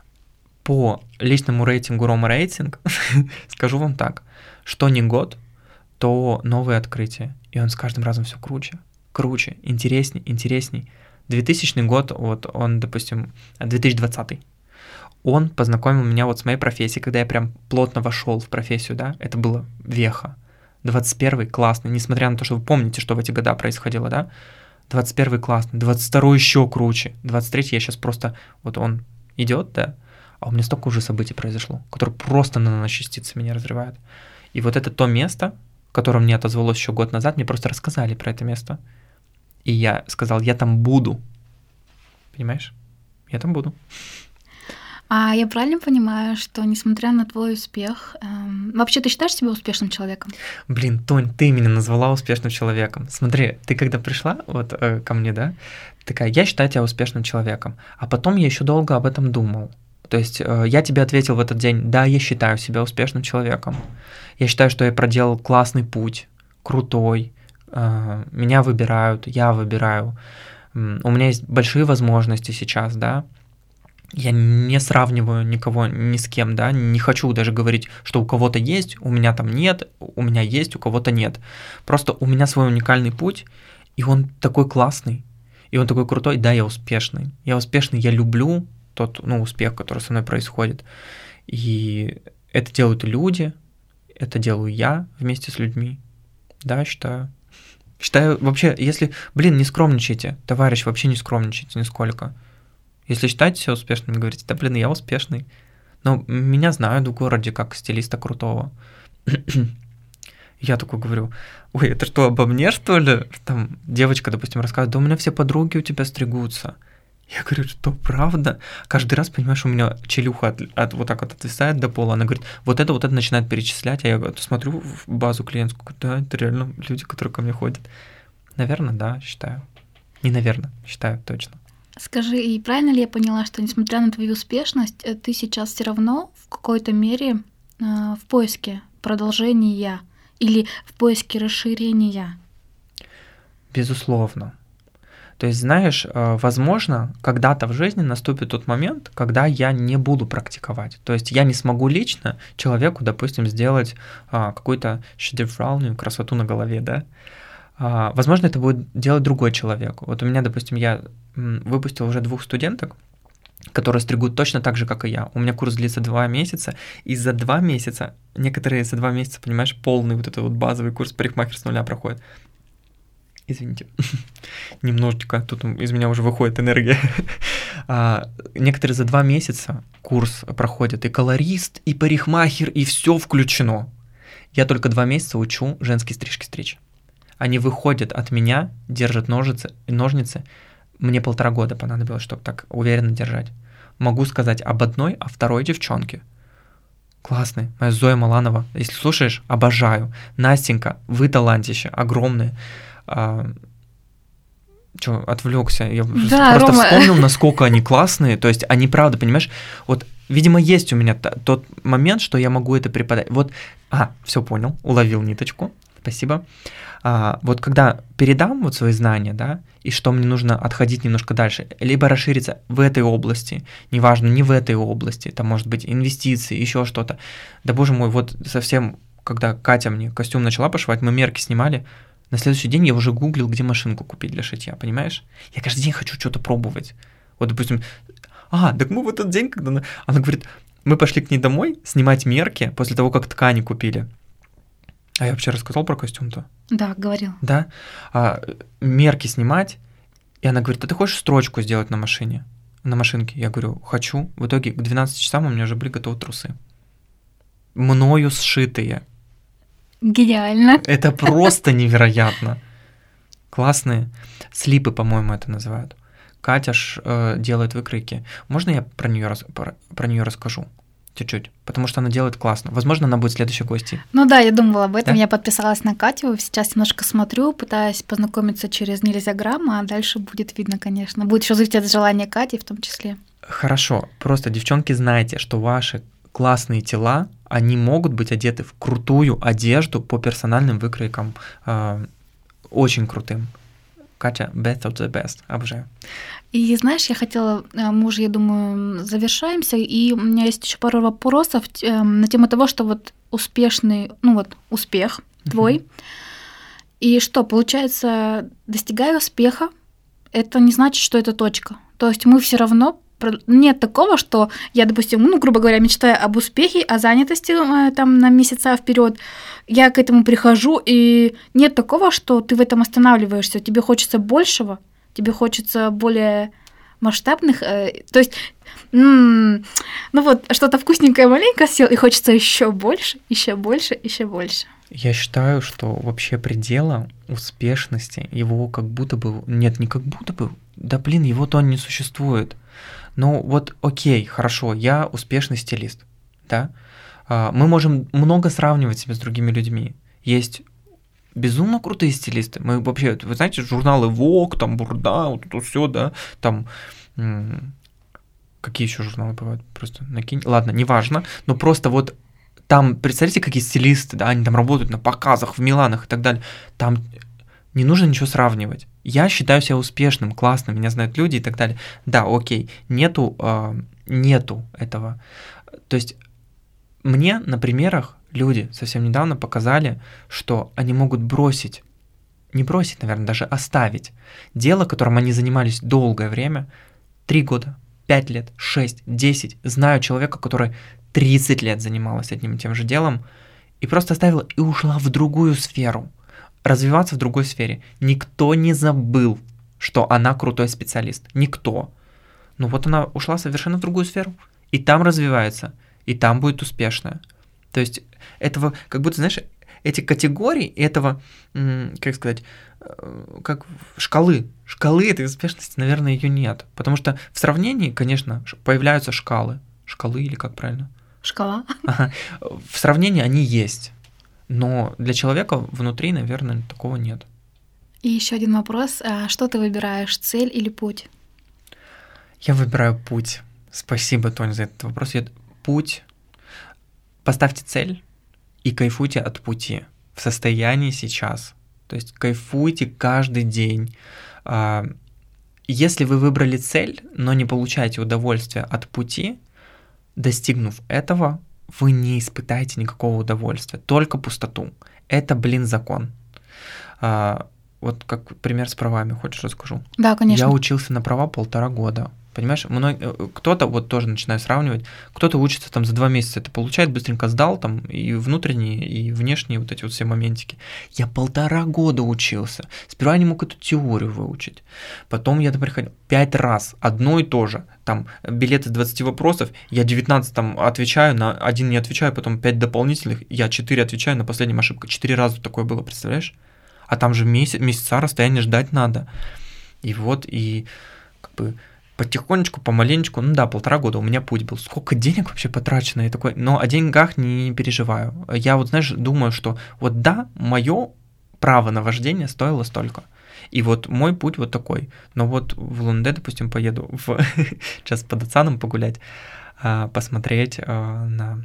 по личному рейтингу Рома Рейтинг, скажу вам так, что не год, то новые открытия. И он с каждым разом все круче, круче, интересней, интересней. двухтысячный год, вот он, допустим, две тысячи двадцатый, он познакомил меня вот с моей профессией, когда я прям плотно вошел в профессию, да, это было веха. двадцать первый классный, несмотря на то, что вы помните, что в эти года происходило, да, двадцать первый классный, двадцать второй еще круче, двадцать третий я сейчас просто, вот он идет, да, а у меня столько уже событий произошло, которые просто на наночастицы меня разрывают. И вот это то место, которое мне отозвалось еще год назад, мне просто рассказали про это место. И я сказал, я там буду. Понимаешь? Я там буду. А я правильно понимаю, что несмотря на твой успех, эм, вообще ты считаешь себя успешным человеком? Блин, Тонь, ты меня назвала успешным человеком. Смотри, ты когда пришла вот э, ко мне, да, такая, я считаю тебя успешным человеком. А потом я еще долго об этом думал. То есть э, я тебе ответил в этот день, да, я считаю себя успешным человеком. Я считаю, что я проделал классный путь, крутой. Э, меня выбирают, я выбираю. М, у меня есть большие возможности сейчас, да. Я не сравниваю никого ни с кем, да, не хочу даже говорить, что у кого-то есть, у меня там нет, у меня есть, у кого-то нет. Просто у меня свой уникальный путь, и он такой классный, и он такой крутой, да, я успешный. Я успешный, я люблю тот, ну, успех, который со мной происходит. И это делают люди, это делаю я вместе с людьми. Да, считаю. Считаю, вообще, если, блин, не скромничайте, товарищ, вообще не скромничайте нисколько. Если считаете себя успешным, говорите, да, блин, я успешный. Но меня знают в городе как стилиста крутого. Я такой говорю, ой, это что, обо мне, что ли? Там девочка, допустим, рассказывает, да у меня все подруги у тебя стригутся. Я говорю, что правда? Каждый раз, понимаешь, у меня челюха от, от, вот так вот отвисает до пола. Она говорит, вот это, вот это начинает перечислять. А я смотрю в базу клиентскую, да, это реально люди, которые ко мне ходят. Наверное, да, считаю. Не наверное, считаю точно. Скажи, и правильно ли я поняла, что несмотря на твою успешность, ты сейчас все равно в какой-то мере э, в поиске продолжения или в поиске расширения? Безусловно. То есть, знаешь, возможно, когда-то в жизни наступит тот момент, когда я не буду практиковать. То есть я не смогу лично человеку, допустим, сделать а, какую-то шедевральную красоту на голове, да. А, возможно, это будет делать другой человек. Вот у меня, допустим, я выпустил уже двух студенток, которые стригут точно так же, как и я. У меня курс длится два месяца, и за два месяца, некоторые за два месяца, понимаешь, полный вот этот вот базовый курс парикмахер с нуля проходит. Извините, немножечко, тут из меня уже выходит энергия. а, некоторые за два месяца курс проходят, и колорист, и парикмахер, и все включено. Я только два месяца учу женские стрижки стричь. Они выходят от меня, держат ножницы, ножницы. Мне полтора года понадобилось, чтобы так уверенно держать. Могу сказать об одной, о второй девчонке. Классный, моя Зоя Маланова. Если слушаешь, обожаю. Настенька, вы талантище, огромные. А, Че, отвлекся. Я да, просто Рома. вспомнил, насколько они классные. То есть они правда, понимаешь, вот, видимо, есть у меня т- тот момент, что я могу это преподать. Вот, а, все понял, уловил ниточку. Спасибо. А, вот когда передам вот свои знания, да, и что мне нужно отходить немножко дальше, либо расшириться в этой области, неважно, не в этой области, это может быть инвестиции, еще что-то. Да боже мой, вот совсем, когда Катя мне костюм начала пошивать, мы мерки снимали, на следующий день я уже гуглил, где машинку купить для шитья, понимаешь? Я каждый день хочу что-то пробовать. Вот, допустим, а, так мы в этот день, когда она, она говорит, мы пошли к ней домой снимать мерки после того, как ткани купили. А я вообще рассказал про костюм-то? Да, говорил. Да. А, мерки снимать, и она говорит, а ты хочешь строчку сделать на машине? На машинке? Я говорю, хочу. В итоге к двенадцати часам у меня уже были готовы трусы. Мною сшитые. Гениально. Это просто невероятно. Классные. Слипы, по-моему, это называют. Катя ж э, делает выкройки. Можно я про нее рас, про, про нее расскажу? Чуть-чуть. Потому что она делает классно. Возможно, она будет следующей гостьей. Ну да, я думала об этом. Да? Я подписалась на Катю. Сейчас немножко смотрю, пытаюсь познакомиться через Нельзяграм, а дальше будет видно, конечно. Будет еще зависеть от желания Кати в том числе. Хорошо. Просто, девчонки, знайте, что ваши классные тела, они могут быть одеты в крутую одежду по персональным выкройкам. Э, очень крутым. Катя, best of the best. Обожаю. И знаешь, я хотела, мы уже, я думаю, завершаемся, и у меня есть еще пару вопросов на тему того, что вот успешный, ну вот успех твой, mm-hmm. и что, получается, достигая успеха, это не значит, что это точка. То есть мы все равно, нет такого, что я, допустим, ну, грубо говоря, мечтаю об успехе, о занятости там на месяца вперед, я к этому прихожу, и нет такого, что ты в этом останавливаешься, тебе хочется большего, тебе хочется более масштабных, э, то есть, м- ну вот, что-то вкусненькое маленько съел, и хочется еще больше, еще больше, еще больше. Я считаю, что вообще предела успешности, его как будто бы, нет, не как будто бы, да блин, его-то не существует. Ну вот, окей, хорошо, я успешный стилист, да, мы можем много сравнивать себя с другими людьми, есть безумно крутые стилисты, мы вообще, вы знаете, журналы Vogue, там, Бурда, вот это все, да, там, м- какие еще журналы бывают, просто накинь, ладно, неважно, но просто вот там, представляете, какие стилисты, да, они там работают на показах в Миланах и так далее, там не нужно ничего сравнивать. Я считаю себя успешным, классным, меня знают люди и так далее. Да, окей, нету, э, нету этого. То есть мне на примерах люди совсем недавно показали, что они могут бросить, не бросить, наверное, даже оставить дело, которым они занимались долгое время, три года, пять лет, шесть, десять. Знаю человека, который тридцать лет занималась одним и тем же делом, и просто оставила и ушла в другую сферу. Развиваться в другой сфере. Никто не забыл, что она крутой специалист. Никто. Ну вот она ушла совершенно в другую сферу, и там развивается, и там будет успешная. То есть этого, как будто, знаешь, эти категории, этого, как сказать, как шкалы, шкалы этой успешности, наверное, ее нет. Потому что в сравнении, конечно, появляются шкалы. Шкалы или как правильно? Шкала. Ага. В сравнении они есть. Но для человека внутри, наверное, такого нет. И еще один вопрос. А что ты выбираешь, цель или путь? Я выбираю путь. Спасибо, Тоня, за этот вопрос. Я... Путь. Поставьте цель и кайфуйте от пути. в состоянии сейчас. То есть кайфуйте каждый день. Если вы выбрали цель, но не получаете удовольствия от пути, достигнув этого, вы не испытаете никакого удовольствия, только пустоту. Это, блин, закон. Вот как пример с правами, хочешь расскажу? Да, конечно. Я учился на права полтора года. Понимаешь, Мног... кто-то, вот тоже начинаю сравнивать, кто-то учится там за два месяца, это получает, быстренько сдал там и внутренние, и внешние вот эти вот все моментики. Я полтора года учился. Сперва я не мог эту теорию выучить. Потом я приходил пять раз, одно и то же. Там билет из двадцати вопросов, я девятнадцать там отвечаю, на один не отвечаю, потом пять дополнительных, я четыре отвечаю, на последнем ошибка. четыре раза такое было, представляешь? А там же месяц, месяца расстояние ждать надо. И вот, и как бы... потихонечку, помаленечку, ну да, полтора года у меня путь был. Сколько денег вообще потрачено? Я такой, но о деньгах не переживаю. Я вот, знаешь, думаю, что вот да, мое право на вождение стоило столько. И вот мой путь вот такой. Но вот в Улан-Удэ, допустим, поеду в... сейчас по Дацанам погулять, посмотреть на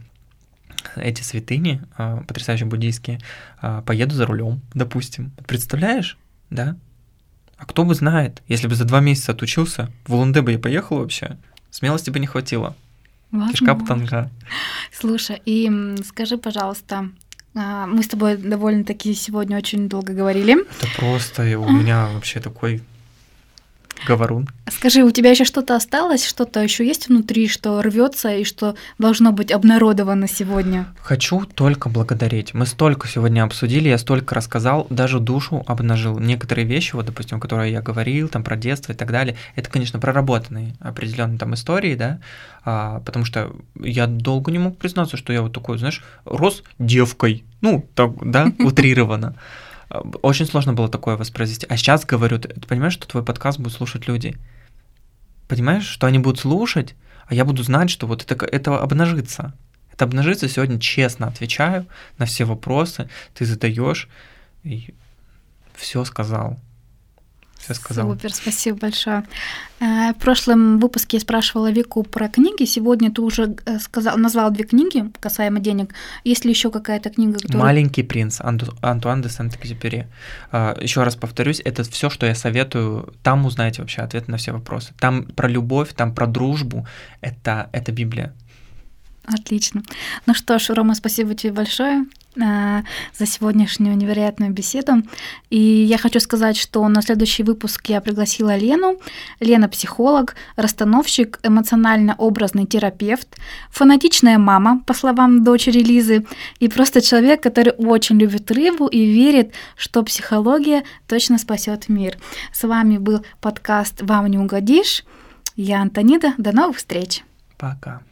эти святыни, потрясающие буддийские, поеду за рулем, допустим. Представляешь? Да? А кто бы знает, если бы за два месяца отучился, в Улан-Удэ бы я поехал вообще, смелости бы не хватило. Возможно. Кишка потонка. Слушай, и скажи, пожалуйста, мы с тобой довольно-таки сегодня очень долго говорили. Это просто у меня вообще такой говорун. Скажи, у тебя еще что-то осталось, что-то еще есть внутри, что рвется и что должно быть обнародовано сегодня? Хочу только благодарить. Мы столько сегодня обсудили, я столько рассказал, даже душу обнажил. Некоторые вещи, вот, допустим, которые я говорил, там, про детство и так далее, это, конечно, проработанные определенные там истории, да, а, потому что я долго не мог признаться, что я вот такой, знаешь, рос девкой, ну, так, да, утрированно. Очень сложно было такое воспроизвести. А сейчас говорю, ты, ты понимаешь, что твой подкаст будут слушать люди? Понимаешь, что они будут слушать, а я буду знать, что вот это, это обнажится. Это обнажится. Сегодня честно отвечаю на все вопросы. Ты задаешь и все сказал. Все сказал. Супер, спасибо большое. В прошлом выпуске я спрашивала Вику про книги. Сегодня ты уже сказал, назвал две книги касаемо денег. Есть ли еще какая-то книга, которая... «Маленький принц» Антуан де Сент-Экзюпери. Еще раз повторюсь, это все, что я советую. Там узнаете вообще ответ на все вопросы. Там про любовь, там про дружбу. Это, это Библия. Отлично. Ну что ж, Рома, спасибо тебе большое за сегодняшнюю невероятную беседу. И я хочу сказать, что на следующий выпуск я пригласила Лену. Лена – психолог, расстановщик, эмоционально-образный терапевт, фанатичная мама, по словам дочери Лизы, и просто человек, который очень любит рыбу и верит, что психология точно спасет мир. С вами был подкаст «Вам не угодишь». Я Антонида. До новых встреч. Пока.